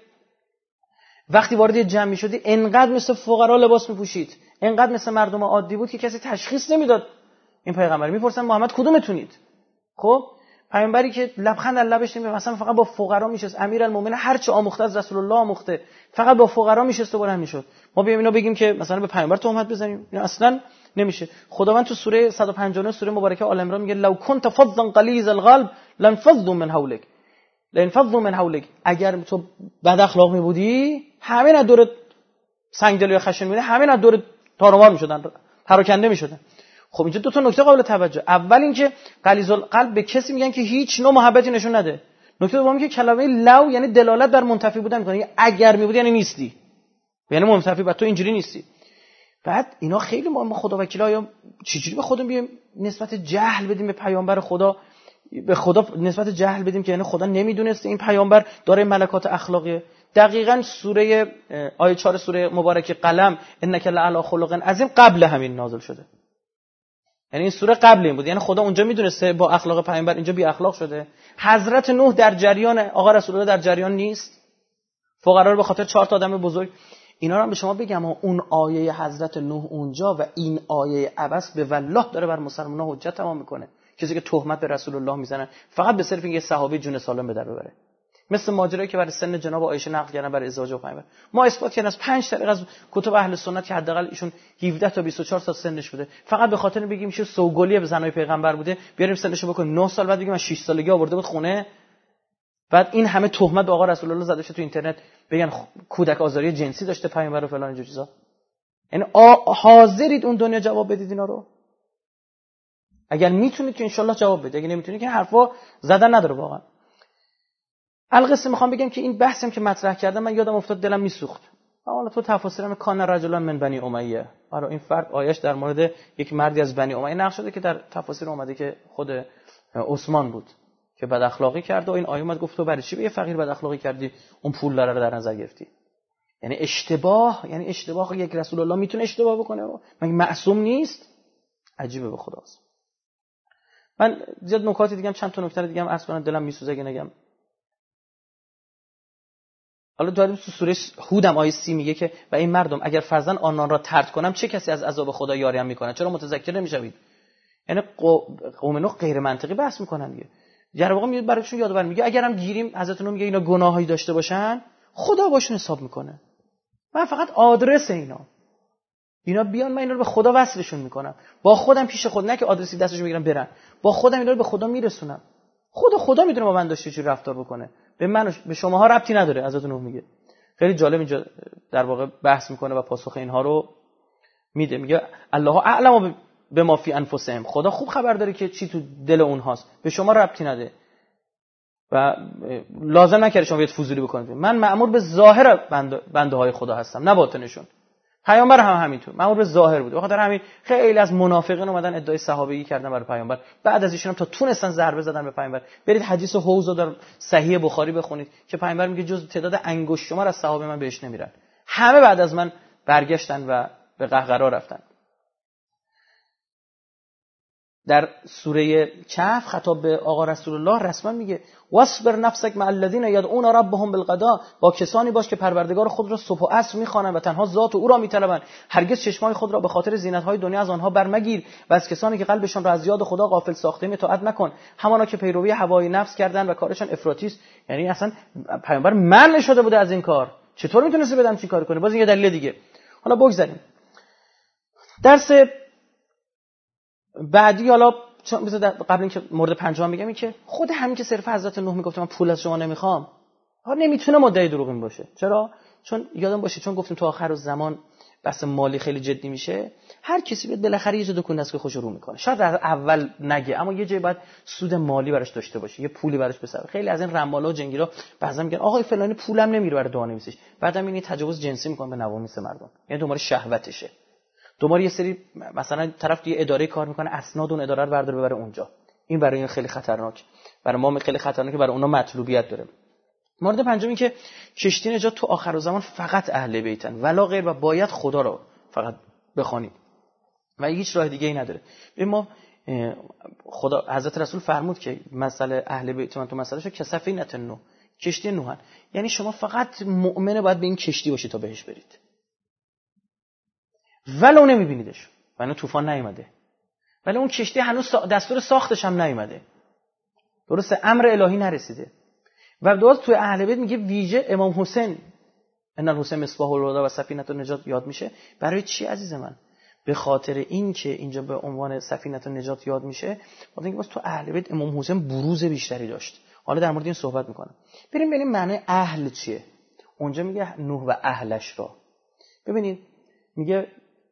وقتی وارد جمع میشدی انقدر مثل فقرا لباس میپوشید، انقدر مثل مردم عادی بود که کسی تشخیص نمیداد این پیغمبر. میپرسن محمد کدومتونید؟ خب پیامبری که لبخند از لبش نمیاد، مثلا فقط با فقرا میشست، امیرالمومنین هر چه آموخته از رسول الله آموخته، فقط با فقرا میشست و بلند میشد. ما بیایم اینا بگیم که مثلا به پیامبر تهمت بزنیم، اینا اصلا نمیشه. خداوند تو سوره صد و پنجاه و نه سوره مبارکه آل عمران میگه لو كنت فظا غلیظ القلب لانفضوا من حولک لانفضوا من حولک. اگر تو بد اخلاق میبودی همین از دور سنگدلی و خشن همین از دور تارومار میشدن، پراکنده میشدن. خب اینجا دو تا نکته قابل توجه. اول اینکه غلیظ القلب به کسی میگن که هیچ نوع محبتی نشون نده. نکته دوم که کلمه لو یعنی دلالت بر منتفی بودن میکنه، یعنی اگر میبودی یعنی نیستی، یعنی منتفی بعد تو اینجوری نیستی. بعد اینا خیلی ما خدا وکیلا یا چجوری به خودمون بیایم نسبت جهل بدیم به پیامبر خدا، به خدا نسبت جهل بدیم که یعنی خدا نمیدونسته این پیامبر داره ملکات اخلاقی. دقیقاً سوره آیه چهار سوره مبارکه قلم انک لعلی خلق عظیم قبل همین نازل شده. یعنی این سوره قبل این بود، یعنی خدا اونجا میدونسته با اخلاق پیامبر اینجا بی اخلاق شده. حضرت نوح در جریان، آقا رسول الله در جریان نیست، فقرا رو به خاطر چهار تا آدم بزرگ. اینا رو هم به شما بگم اون آیه حضرت نوح اونجا و این آیه عبس به والله داره بر مسلمان‌ها حجت تمام میکنه. کسی که تهمت به رسول الله میزنن فقط به صرف اینکه صحابی جون سالم به در ببره، مثل ماجرایی که برای سن جناب عایشه نقل کردن برای ازدواج با پیامبر. ما اثبات کردیم از پنج طریق از کتب اهل سنت که حداقل ایشون هفده تا بیست و چهار سال سنش بوده، فقط به خاطر بگیم میشه سوگلی به زنای پیغمبر بوده بیاریم سنشو بکنیم نه سال، بعد بگیم از شش سالگی آورده بود خونه، بعد این همه تهمت به آقا رسول الله زده شده تو اینترنت، بگن کودک آزاری جنسی داشته پیامبر و فلان اینجور چیزا. یعنی حاضرید اون دنیا جواب بدید اینا رو؟ اگر میتونید که ان جواب بدید، اگه نمیتونید که حرفا زدن نداره واقعا. القصه میخوام بگم که این بحثم که مطرح کردم من یادم افتاد دلم میسوخت. حالا تو تفاسیرم کان رجلا من بنی امیه، برای این فرد آیش در مورد یک مردی از بنی امیه نقل شده که در تفاسیر اومده که خود عثمان بود که بد اخلاقی کرد و این آیه اومد گفت تو برای چی به یه فقیر بد اخلاقی کردی اون پول داره رو در نظر گرفتی. یعنی اشتباه، یعنی اشتباه یک رسول الله میتونه اشتباه بکنه، مگه معصوم نیست؟ عجیبه به خدا. من زیاد نکات دیگه هم چند تا نکته دیگه هم عرض کنم دلم میسوزه اگه نگم. حالا داریم تو سوره هود هم آیه سی میگه که و این مردم اگر فرزن آنان را طرد کنم چه کسی از عذاب خدا یاریم میکنه؟ چرا متذکر نمیشوید؟ یعنی قوم نوح غیر منطقی بحث میکنن دیگه. در واقع میاد براشون یادآور میگه اگرم گیریم حضرت نوح میگه اینا گناهایی داشته باشن خدا باشون حساب میکنه، من فقط آدرس اینا اینا بیان من اینا رو به خدا وصلشون میکنم، با خودم پیش خود، نه که آدرسی دستشون میگیرم برن، با خودم اینا رو به خدا میرسونم. خدا خدا میدونه با من داشته چی رفتار بکنه، به من به شماها ربطی نداره. حضرت نوح میگه خیلی جالب اینجا در واقع بحث میکنه و پاسخ اینها رو میده. میگه الله اعلم بما فی انفسهم، خدا خوب خبر داره که چی تو دل اونهاست، به شما ربطی نده و لازم نکره شما بیاد فضولی بکنید. من مأمور به ظاهر بنده, بنده های خدا هستم نه باطنشون. پیامبر هم همینطور مأمور به ظاهر بود. بخاطر همین خیلی از منافقین اومدن ادعای صحابگی کردن برای پیامبر، بعد از ایشون هم تا تونستن ضربه زدن به پیامبر. برید حدیث حوض رو در صحیح بخاری بخونید که پیامبر میگه جز تعداد انگشت شمار از صحابه من بهش نمیرن، همه بعد از من برگشتن و به قهقرا رفتن. در سوره کهف خطاب به آقا رسول الله رسما میگه واصبر نفسک مع الذین یدعون ربهم بالغداء، با کسانی باش که پروردگار خود را صبح و عصر میخوانند و تنها ذات او را میطلبند، هرگز چشمای خود را به خاطر زینت‌های دنیا از آنها برمگیر و از کسانی که قلبشان را از یاد خدا غافل ساخته می اطاعت نکن، همانا که پیروی هوای نفس کردند و کارشان افراطی است. یعنی اصلا پیامبر منع شده بوده از این کار، چطور میتونسته بدم چی کار کنه؟ باز یه دلیل دیگه. حالا بگذاریم درس بعدی. حالا قبل اینکه مورد پنجم میگم این که خود همین که صرف حضرت نوح میگفت من پول از شما نمیخوام، ها نمیتونه مدعی دروغین باشه. چرا؟ چون یادم باشه چون گفتیم تو آخر الزمان بحث مالی خیلی جدی میشه، هر کسی بیاد بالاخره یه جا دکون دست که خوش رو میکنه. شاید در اول نگه، اما یه جایی باید سود مالی براش داشته باشه، یه پولی براش بسازه. خیلی از این رمالا و جنگیرا بعضا میگن آقای فلانی پولم نمیره برای دعانویسیش، بعدم این تجاوز جنسی میکنه به نوامیس مردم، یعنی دوباره شهوتشه. دوباره یه سری مثلا طرف توی اداره کار میکنه، اسناد اون اداره رو برداره ببره اونجا. این برای این خیلی خطرناک، برای ما خیلی خطرناکه، برای اونها مطلوبیت داره. مورد پنجم این که کشتی نجات تو آخر زمان فقط اهل بیتن ولا غیر و باید خدا رو فقط بخوانید و هیچ راه دیگه ای نداره. ببین ما خدا حضرت رسول فرمود که مسئله اهل بیت من تو مسئلهشو که سفینه نوح، کشتی نوحن، یعنی شما فقط مؤمنه باید به این کشتی باشید تا بهش برید، ولو نمیبینیدش، ولی طوفان نیومده، ولی اون کشتی هنوز دستور ساختش هم نیومده، درسته، امر الهی نرسیده. و دوست توی اهل بیت میگه ویژه امام حسین ان الحسین مصباح الهدی و سفینه النجات یاد میشه. برای چی عزیز من؟ به خاطر این که اینجا به عنوان سفینه النجات یاد میشه، واسه اینکه تو اهل بیت امام حسین بروز بیشتری داشت. حالا در مورد این صحبت میکنم. بریم ببینیم معنی اهل چیه. اونجا میگه نوح و اهلش را. ببینید میگه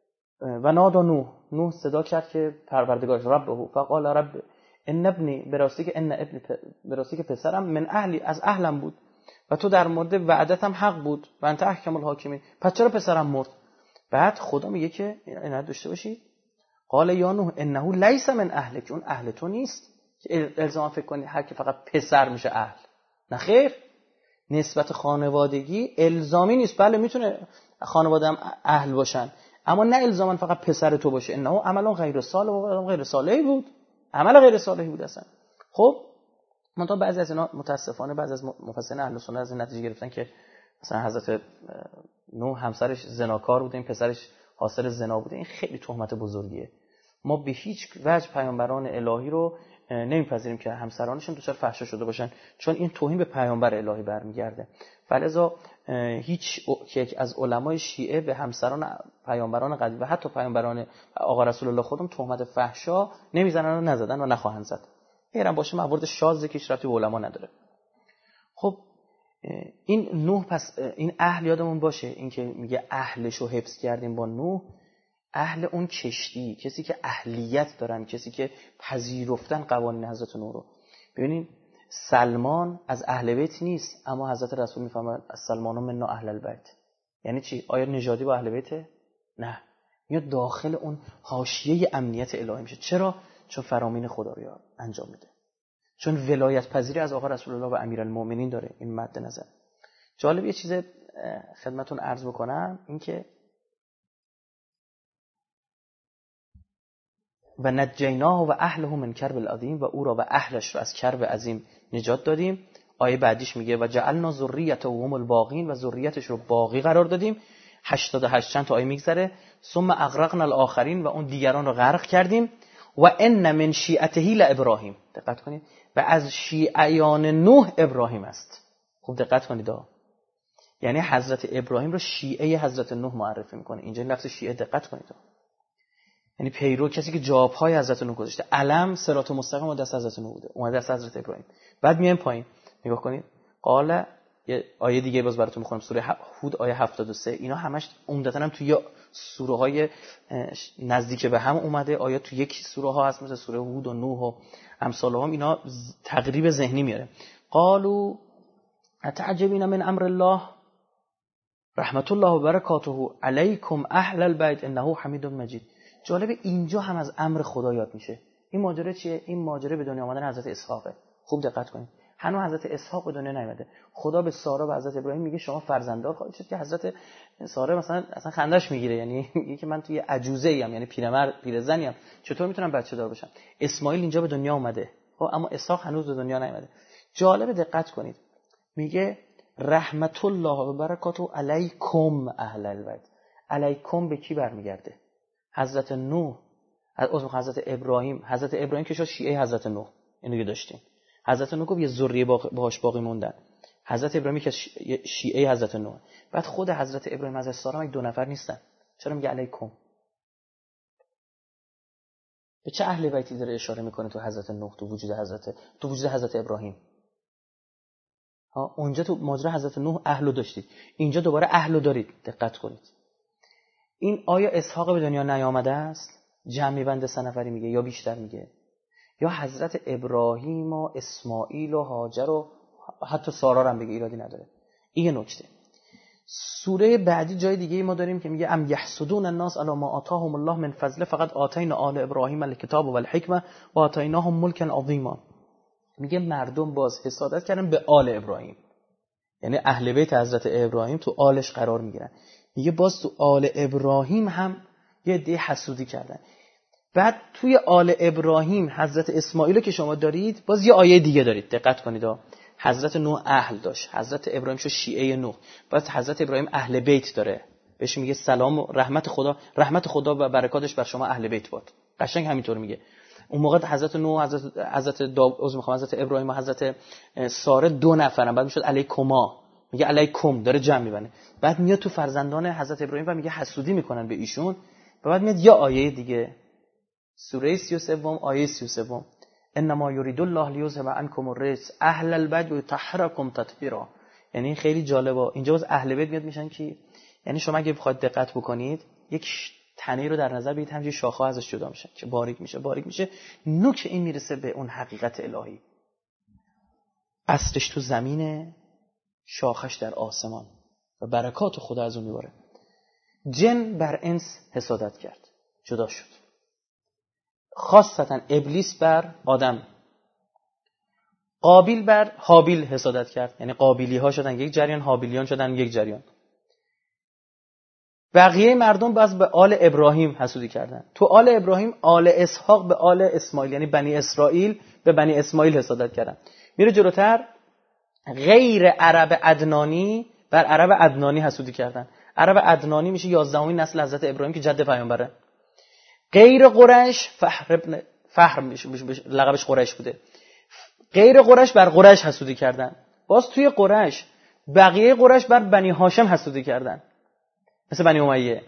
و نادا نوح، نوح صدا کرد که پروردگارش ربه فقال رب ان ابنی، براستی که ان ابنی، براستی که پسرم من اهلی، از اهلم بود و تو در مورد وعدتم حق بود و انت احکم الحاکمین، پس چرا پسرم مرد؟ بعد خدا میگه که عنایت داشته باشید قال یا نوح انه لیس من اهلک، اون اهل تو نیست که الزاما فکر کنید هر کی فقط پسر میشه اهل. نه خیر، نسبت خانوادگی الزامی نیست. بله میتونه خانواده هم اهل باشن، اما نه الزاما فقط پسر تو باشه. انه عمل غیر صالح و غیر صالحی بود، عمل غیر صالحی بود اصلا. خب منتها بعضی از اینا متاسفانه بعضی از مفسرین اهل سنت از این نتیجه گرفتن که مثلا حضرت نوح همسرش زناکار بوده، این پسرش حاصل زنا بوده. این خیلی تهمت بزرگیه. ما به هیچ وجه پیامبران الهی رو نمیپذیریم که همسرانشون دچار فحشا شده باشن، چون این توهین به پیامبر الهی برمیگرده. فلذا هیچ یک از علمای شیعه به همسران پیامبران قدیم و حتی پیامبران آقا رسول الله خودم تهمت فحشا نمیزنن و نزدن و نخواهند زد. غیرم باشه موارد شاذ که هیچ ربطی به علما نداره. خب این نوح، پس این اهل یادمون باشه، این که میگه اهلشو حفظ کردیم با نوح، اهل اون کشتی، کسی که اهلیت دارن، کسی که پذیرفتن قوانین حضرت نوح رو. ببینید سلمان از اهل بیت نیست، اما حضرت رسول میفهمن از سلمان منا اهل البیت. یعنی چی؟ آیا نژادی با اهل بیته؟ نه، میاد داخل اون حاشیه امنیت الهی میشه. چرا؟ چون فرامین خدا رو انجام میده، چون ولایت پذیری از آقا رسول الله و امیرالمومنین داره. این مد نظر. جالب یه چیز خدمتتون عرض بکنم، این که و نجیناه و اهله من کرب العظیم، و او را و اهلش را از کرب عظیم نجات دادیم. آیه بعدیش میگه و جعلنا ذریته هم الباقین، و ذریتش رو باقی قرار دادیم. هشتاد و هشت چند تا آیه میگذره. ثم اغرقنا الاخرین، و اون دیگران رو غرق کردیم. و ان من شیعته لابراهیم، دقت کنید، و از شیعیان نوح ابراهیم است. خوب دقت کنید ها، یعنی حضرت ابراهیم رو شیعه حضرت نوح معرفی میکنه اینجا. این لفظ شیعه دقت کنید ها، یعنی پیرو، کسی که جوابهای حضرت نوح گذاشته. علم صراط مستقیم و دست حضرت نوح بوده، اومده دست حضرت ابراهیم. بعد میایم پایین نگاه کنید، قال، یه آیه دیگه باز براتون میخونم، سوره هود آیه هفتاد و سه. اینا همش عمدتاً هم توی سوره های نزدیک به هم اومده. آیات تو یک سوره ها هست مثل سوره هود و نوح و امثال هم. اینا تقریب ذهنی میاره. قالوا اتعجبین من امر الله رحمت الله و برکاته علیکم اهل البیت انه حمید مجید. جالب اینجا هم از امر خدا یاد میشه. این ماجرا چیه؟ این ماجرا به دنیا آمدن حضرت اسحاقه. خوب دقت کنید، هنوز حضرت اسحاق به دنیا نیامده. خدا به سارا و حضرت ابراهیم میگه شما فرزنددار خواهید شد، که حضرت سارا مثلا اصلا خندش میگیره، یعنی میگه که من توی عجوزه ام، یعنی پیرمرد پیرزنی ام، چطور میتونم بچه دار بشم؟ اسماعیل اینجا به دنیا اومده، خب اما اسحاق هنوز به دنیا نیامده. جالب دقت کنید، میگه رحمت الله و برکاته علیکم اهل البیت. علیکم به کی برمیگرده؟ حضرت نوح، از حضرت ابراهیم. حضرت ابراهیم که شد شیعه حضرت نوح، اینو که داشتیم. حضرت نوح گفت یه ذریه باهاش باقی موندن. حضرت ابراهیم که شیعه حضرت نوح. بعد خود حضرت ابراهیم از سارا دو نفر نیستن، چرا میگه علیکم؟ به چه اهل بیتی داره اشاره میکنه تو حضرت نوح، تو وجود حضرت تو وجود حضرت ابراهیم؟ ها، اونجا تو ماجرا حضرت نوح اهلو داشتید، اینجا دوباره اهلو دارید. دقت کنید، این آیا اسحاق به دنیا نیامده است؟ جمع می‌بنده سه نفری میگه یا بیشتر میگه؟ یا حضرت ابراهیم و اسماعیل و هاجر و حتی سارا هم بگه ایرادی نداره. این یه نکته. سوره بعدی جای دیگه ما داریم که میگه ام یحسدون الناس علی ما آتاهم الله من فضله فقط آتینا آل ابراهیم الکتاب و الحکمه و آتیناهم ملکا عظیما. میگه مردم باز حسادت کردن به آل ابراهیم، یعنی اهل بیت حضرت ابراهیم تو آلش قرار میگیرن. میگه باز تو آل ابراهیم هم یه عده حسودی کردن. بعد توی آل ابراهیم حضرت اسماعیل که شما دارید، باز یه آیه دیگه دارید، دقت کنید ها. حضرت نوح اهل داشت، حضرت ابراهیم شو شیعه نوح، بعد حضرت ابراهیم اهل بیت داره، بهش میگه سلام و رحمت خدا، رحمت خدا و برکاتش بر شما اهل بیت باد. قشنگ همینطور میگه. اون موقع حضرت نوح، حضرت حضرت داوود، میخوام حضرت ابراهیم و حضرت ساره دو نفرن، بعد میشد علیکما، میگه علیکم، داره جمع میبنه. بعد میاد تو فرزندان حضرت ابراهیم و میگه حسودی میکنن به ایشون. بعد میاد یه آیه دیگه، سوره سی و سه آیه سی و سه، انما یرید الله لیذهب عنکم الرجس اهل البیت و یطهرکم تطهیرا. یعنی خیلی جالبه اینجا باز اهل بیت میاد میشن کی؟ یعنی شما اگه بخواید دقت بکنید یک تنه رو در نظر بگیرید، همینجوری شاخه‌ها ازش جدا میشن که باریک میشه باریک میشه، نوک این میرسه به اون حقیقت الهی. اصلش تو زمینه، شاخش در آسمان و برکات خدا از اون میباره. جن بر انس حسادت کرد، جدا شد. خاصتا ابلیس بر آدم، قابیل بر هابیل حسادت کرد، یعنی قابیلی ها شدن یک جریان، هابیلیان شدن یک جریان. بقیه مردم باز به آل ابراهیم حسودی کردن. تو آل ابراهیم آل اسحاق به آل اسماعیل، یعنی بنی اسرائیل به بنی اسماعیل حسادت کردن. میره جلوتر، غیر عرب عدنانی بر عرب عدنانی حسودی کردن. عرب عدنانی میشه یازدهمین نسل حضرت ابراهیم که جد پیامبره. غیر قریش، فهر ابن فهر میشه لقبش قریش بوده، غیر قریش بر قریش حسودی کردن. باز توی قریش بقیه قریش بر بنی هاشم حسودی کردن، مثل بنی امیه.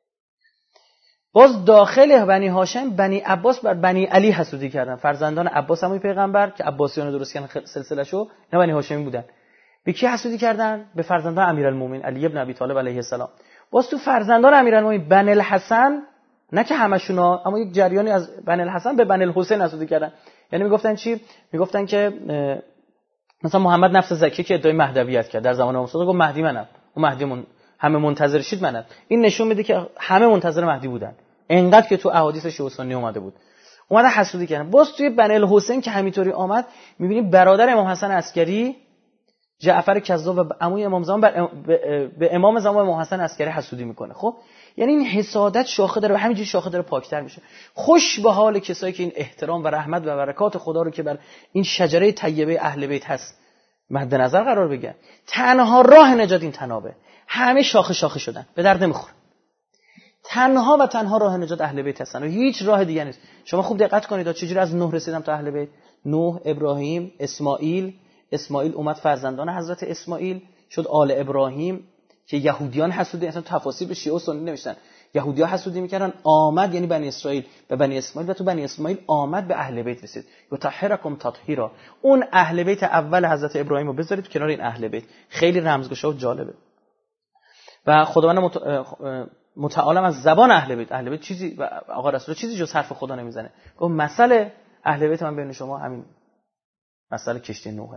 باز داخل بنی هاشم بنی عباس بر بنی علی حسودی کردن. فرزندان عباس همون پیغمبر که عباسیان درست کردن سلسله‌شو، نه بنی هاشمی بودن. به کی حسودی کردن؟ به فرزندان امیرالمومنین علی ابن ابی طالب علیه السلام. باز تو فرزندان امیرالمومنین بنی الحسن، نه که همشونا، اما یک جریانی از بنی الحسن به بنی الحسین حسودی کردن. یعنی میگفتن چی؟ میگفتن که مثلا محمد نفس زکی که ادعای مهدویت کرد در زمان امام گفت مهدی منم، اون مهدی من همه منتظر شید منم. این نشون میده که همه منتظر مهدی بودن، انقدر که تو احادیث شیعه سنی اومده بود. اومدن حسودی کردن. باز توی بنی الحسین که همینطوری آمد، میبینی برادر امام حسن عسکری جعفر کذاب و عموی امام زمان به امام زمان امام حسن عسکری حسودی میکنه. خب یعنی این حسادت شاخه داره و همینجوری شاخه داره پاکتر میشه. خوش به حال کسایی که این احترام و رحمت و برکات خدا رو که بر این شجره طیبه اهل بیت هست مد نظر قرار بگیرن. تنها راه نجات این تنابه. همه شاخه شاخه شدن، به درد نمیخوره. تنها و تنها راه نجات اهل بیت هستن و هیچ راه دیگه نیست. شما خوب دقت کنید چجوری از نوح رسیدم تا اهل بیت. نوح، ابراهیم، اسماعیل. اسماعیل اومد فرزندان حضرت اسماعیل شد آل ابراهیم که یهودیان حسودی، اصلا تفاسیر به شیعه و سنی نوشتن، یهودی‌ها حسودی میکردن. آمد یعنی بنی اسرائیل به بنی اسماعیل و تو بنی اسماعیل آمد به اهل بیت رسید. یطهرکم تطهیرا. اون اهل بیت اول حضرت ابراهیم رو بذارید کنار این اهل بیت، خیلی رمزگشا و جالبه. و خداوند مت... متعالم از زبان اهل بیت، اهل بیت چیزی و آقا رسول چیزی جز حرف خدا نمیزنه. گفت مسئله اهل بیت من بین شما همین مسئله کشتی نوحه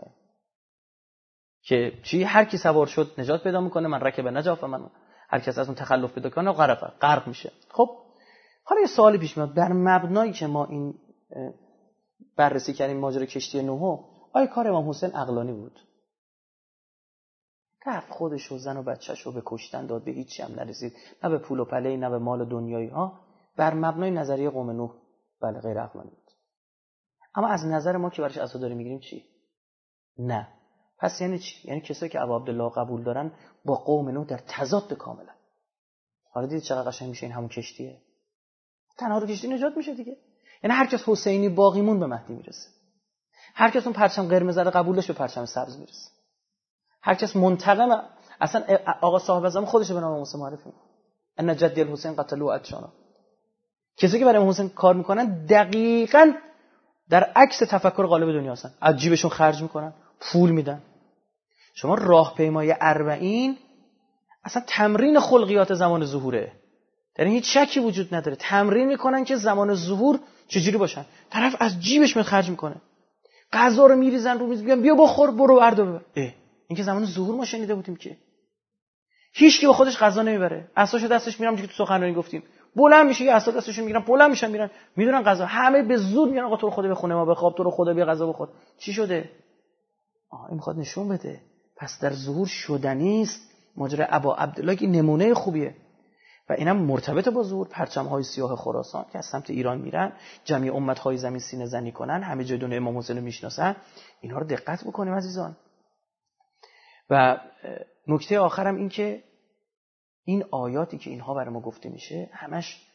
که چی، هر کی سوار شد نجات پیدا میکنه، من رکب نجات و من هر کس از اون تخلف پیدا کنه غرق غرق میشه. خب حالا یه سوالی پیش میاد، بر مبنایی که ما این بررسی کردیم ماجرای کشتی نوح، آیا کار امام حسین عقلانی بود؟ رفت خودش و زن و بچه‌شو به کشتن داد، به هیچی هم نرسید، نه به پول و پله نه به مال دنیایی ها. بر مبنای نظریه قوم نوح بله غیر عقلانی بود. اما از نظر ما که برش اساس داریم میگیریم چی؟ نه. پس یعنی چی؟ یعنی کسایی که ابا عبدالله قبول دارن با قوم نوح در تضاد کاملا. حالا دیدید چقدر قشنگ میشه، این همون کشتیه. تنها رو کشتی نجات میشه دیگه. یعنی هر کس حسینی باقیمون به مهدی میرسه. هر کس اون پرچم قرمز رو قبول داشت به پرچم سبز میرسه. هر کس منتقم، اصلا آقا صاحب زمان خودش به نام موسی معرفی میکنه، ان جدی الحسین قتلوا ادشانا. کسی که برای امام حسین کار میکنن دقیقاً در عکس تفکر غالب دنیا هستن، از جیبشون خرج میکنن، پول میدن. شما راهپیمای اربعین اصلا تمرین خلقیات زمان ظهوره. در این هیچ شکی وجود نداره. تمرین میکنن که زمان ظهور چجوری باشن. طرف از جیبش میاد خرج میکنه، غذا رو میریزن رو میز، میگن بیا بخور، برو بردار ببر. اه این که زمان ظهور ما شنیده بودیم که هیچ کی با خودش غذا نمیبره، عصاشو دستش میرم که تو سخنرانی گفتیم، بلند میشه یه عصا دستشون میگیرن، بلند میشن میرن میدونن غذا، همه به زور میگن آقا تو رو خدا به خونه ما بخواب، تو رو خدا بیا غذا بخور. چی شده؟ آها این میخواد نشون بده پس در ظهور شدنی است. ماجرا ابا عبدالله که نمونه خوبیه و اینم مرتبط با ظهور. پرچم‌های سیاه خراسان که از سمت ایران میرن، جمعی امت‌های زمین سینه زنی کنن، همه جای دنیا امام حسین رو میشناسن. اینها رو دقت بکنیم عزیزان. و نکته آخرم این که این آیاتی که اینها برای ما گفته میشه همش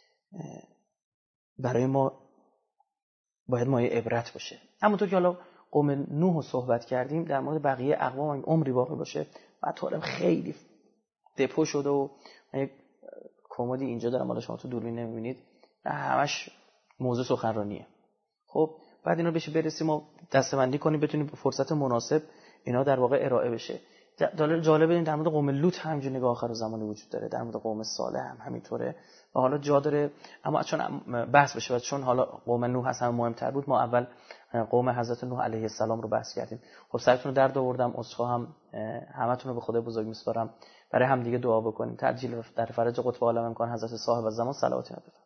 برای ما باید مایه عبرت باشه. همونطور که حالا قوم نوح رو صحبت کردیم، در مورد بقیه اقوام این عمری باقی باشه. مطالب خیلی دپو شده و یک کمدی اینجا دارم، حالا شما تو دوربین نمیبینید، همش موضوع سخنرانیه. خب بعد اینا بشه برسیم و دسته‌بندی کنیم، بتونیم به فرصت مناسب اینا در واقع ارائه بشه. جالب این در مورد قوم لوط همینجور نگاه آخر زمانی وجود داره، در مورد قوم صالح هم همینطوره و حالا جا داره. اما چون بحث بشه و چون حالا قوم نوح اصلا مهمتر بود، ما اول قوم حضرت نوح علیه السلام رو بحث کردیم. خب سرتون رو درد آوردم، عذرخواهم، همتون رو به خدای بزرگ میسپارم. برای هم دیگه دعا بکنیم. تعجیل در فرج قطب عالم امکان حضرت صاحب الزمان صلوات.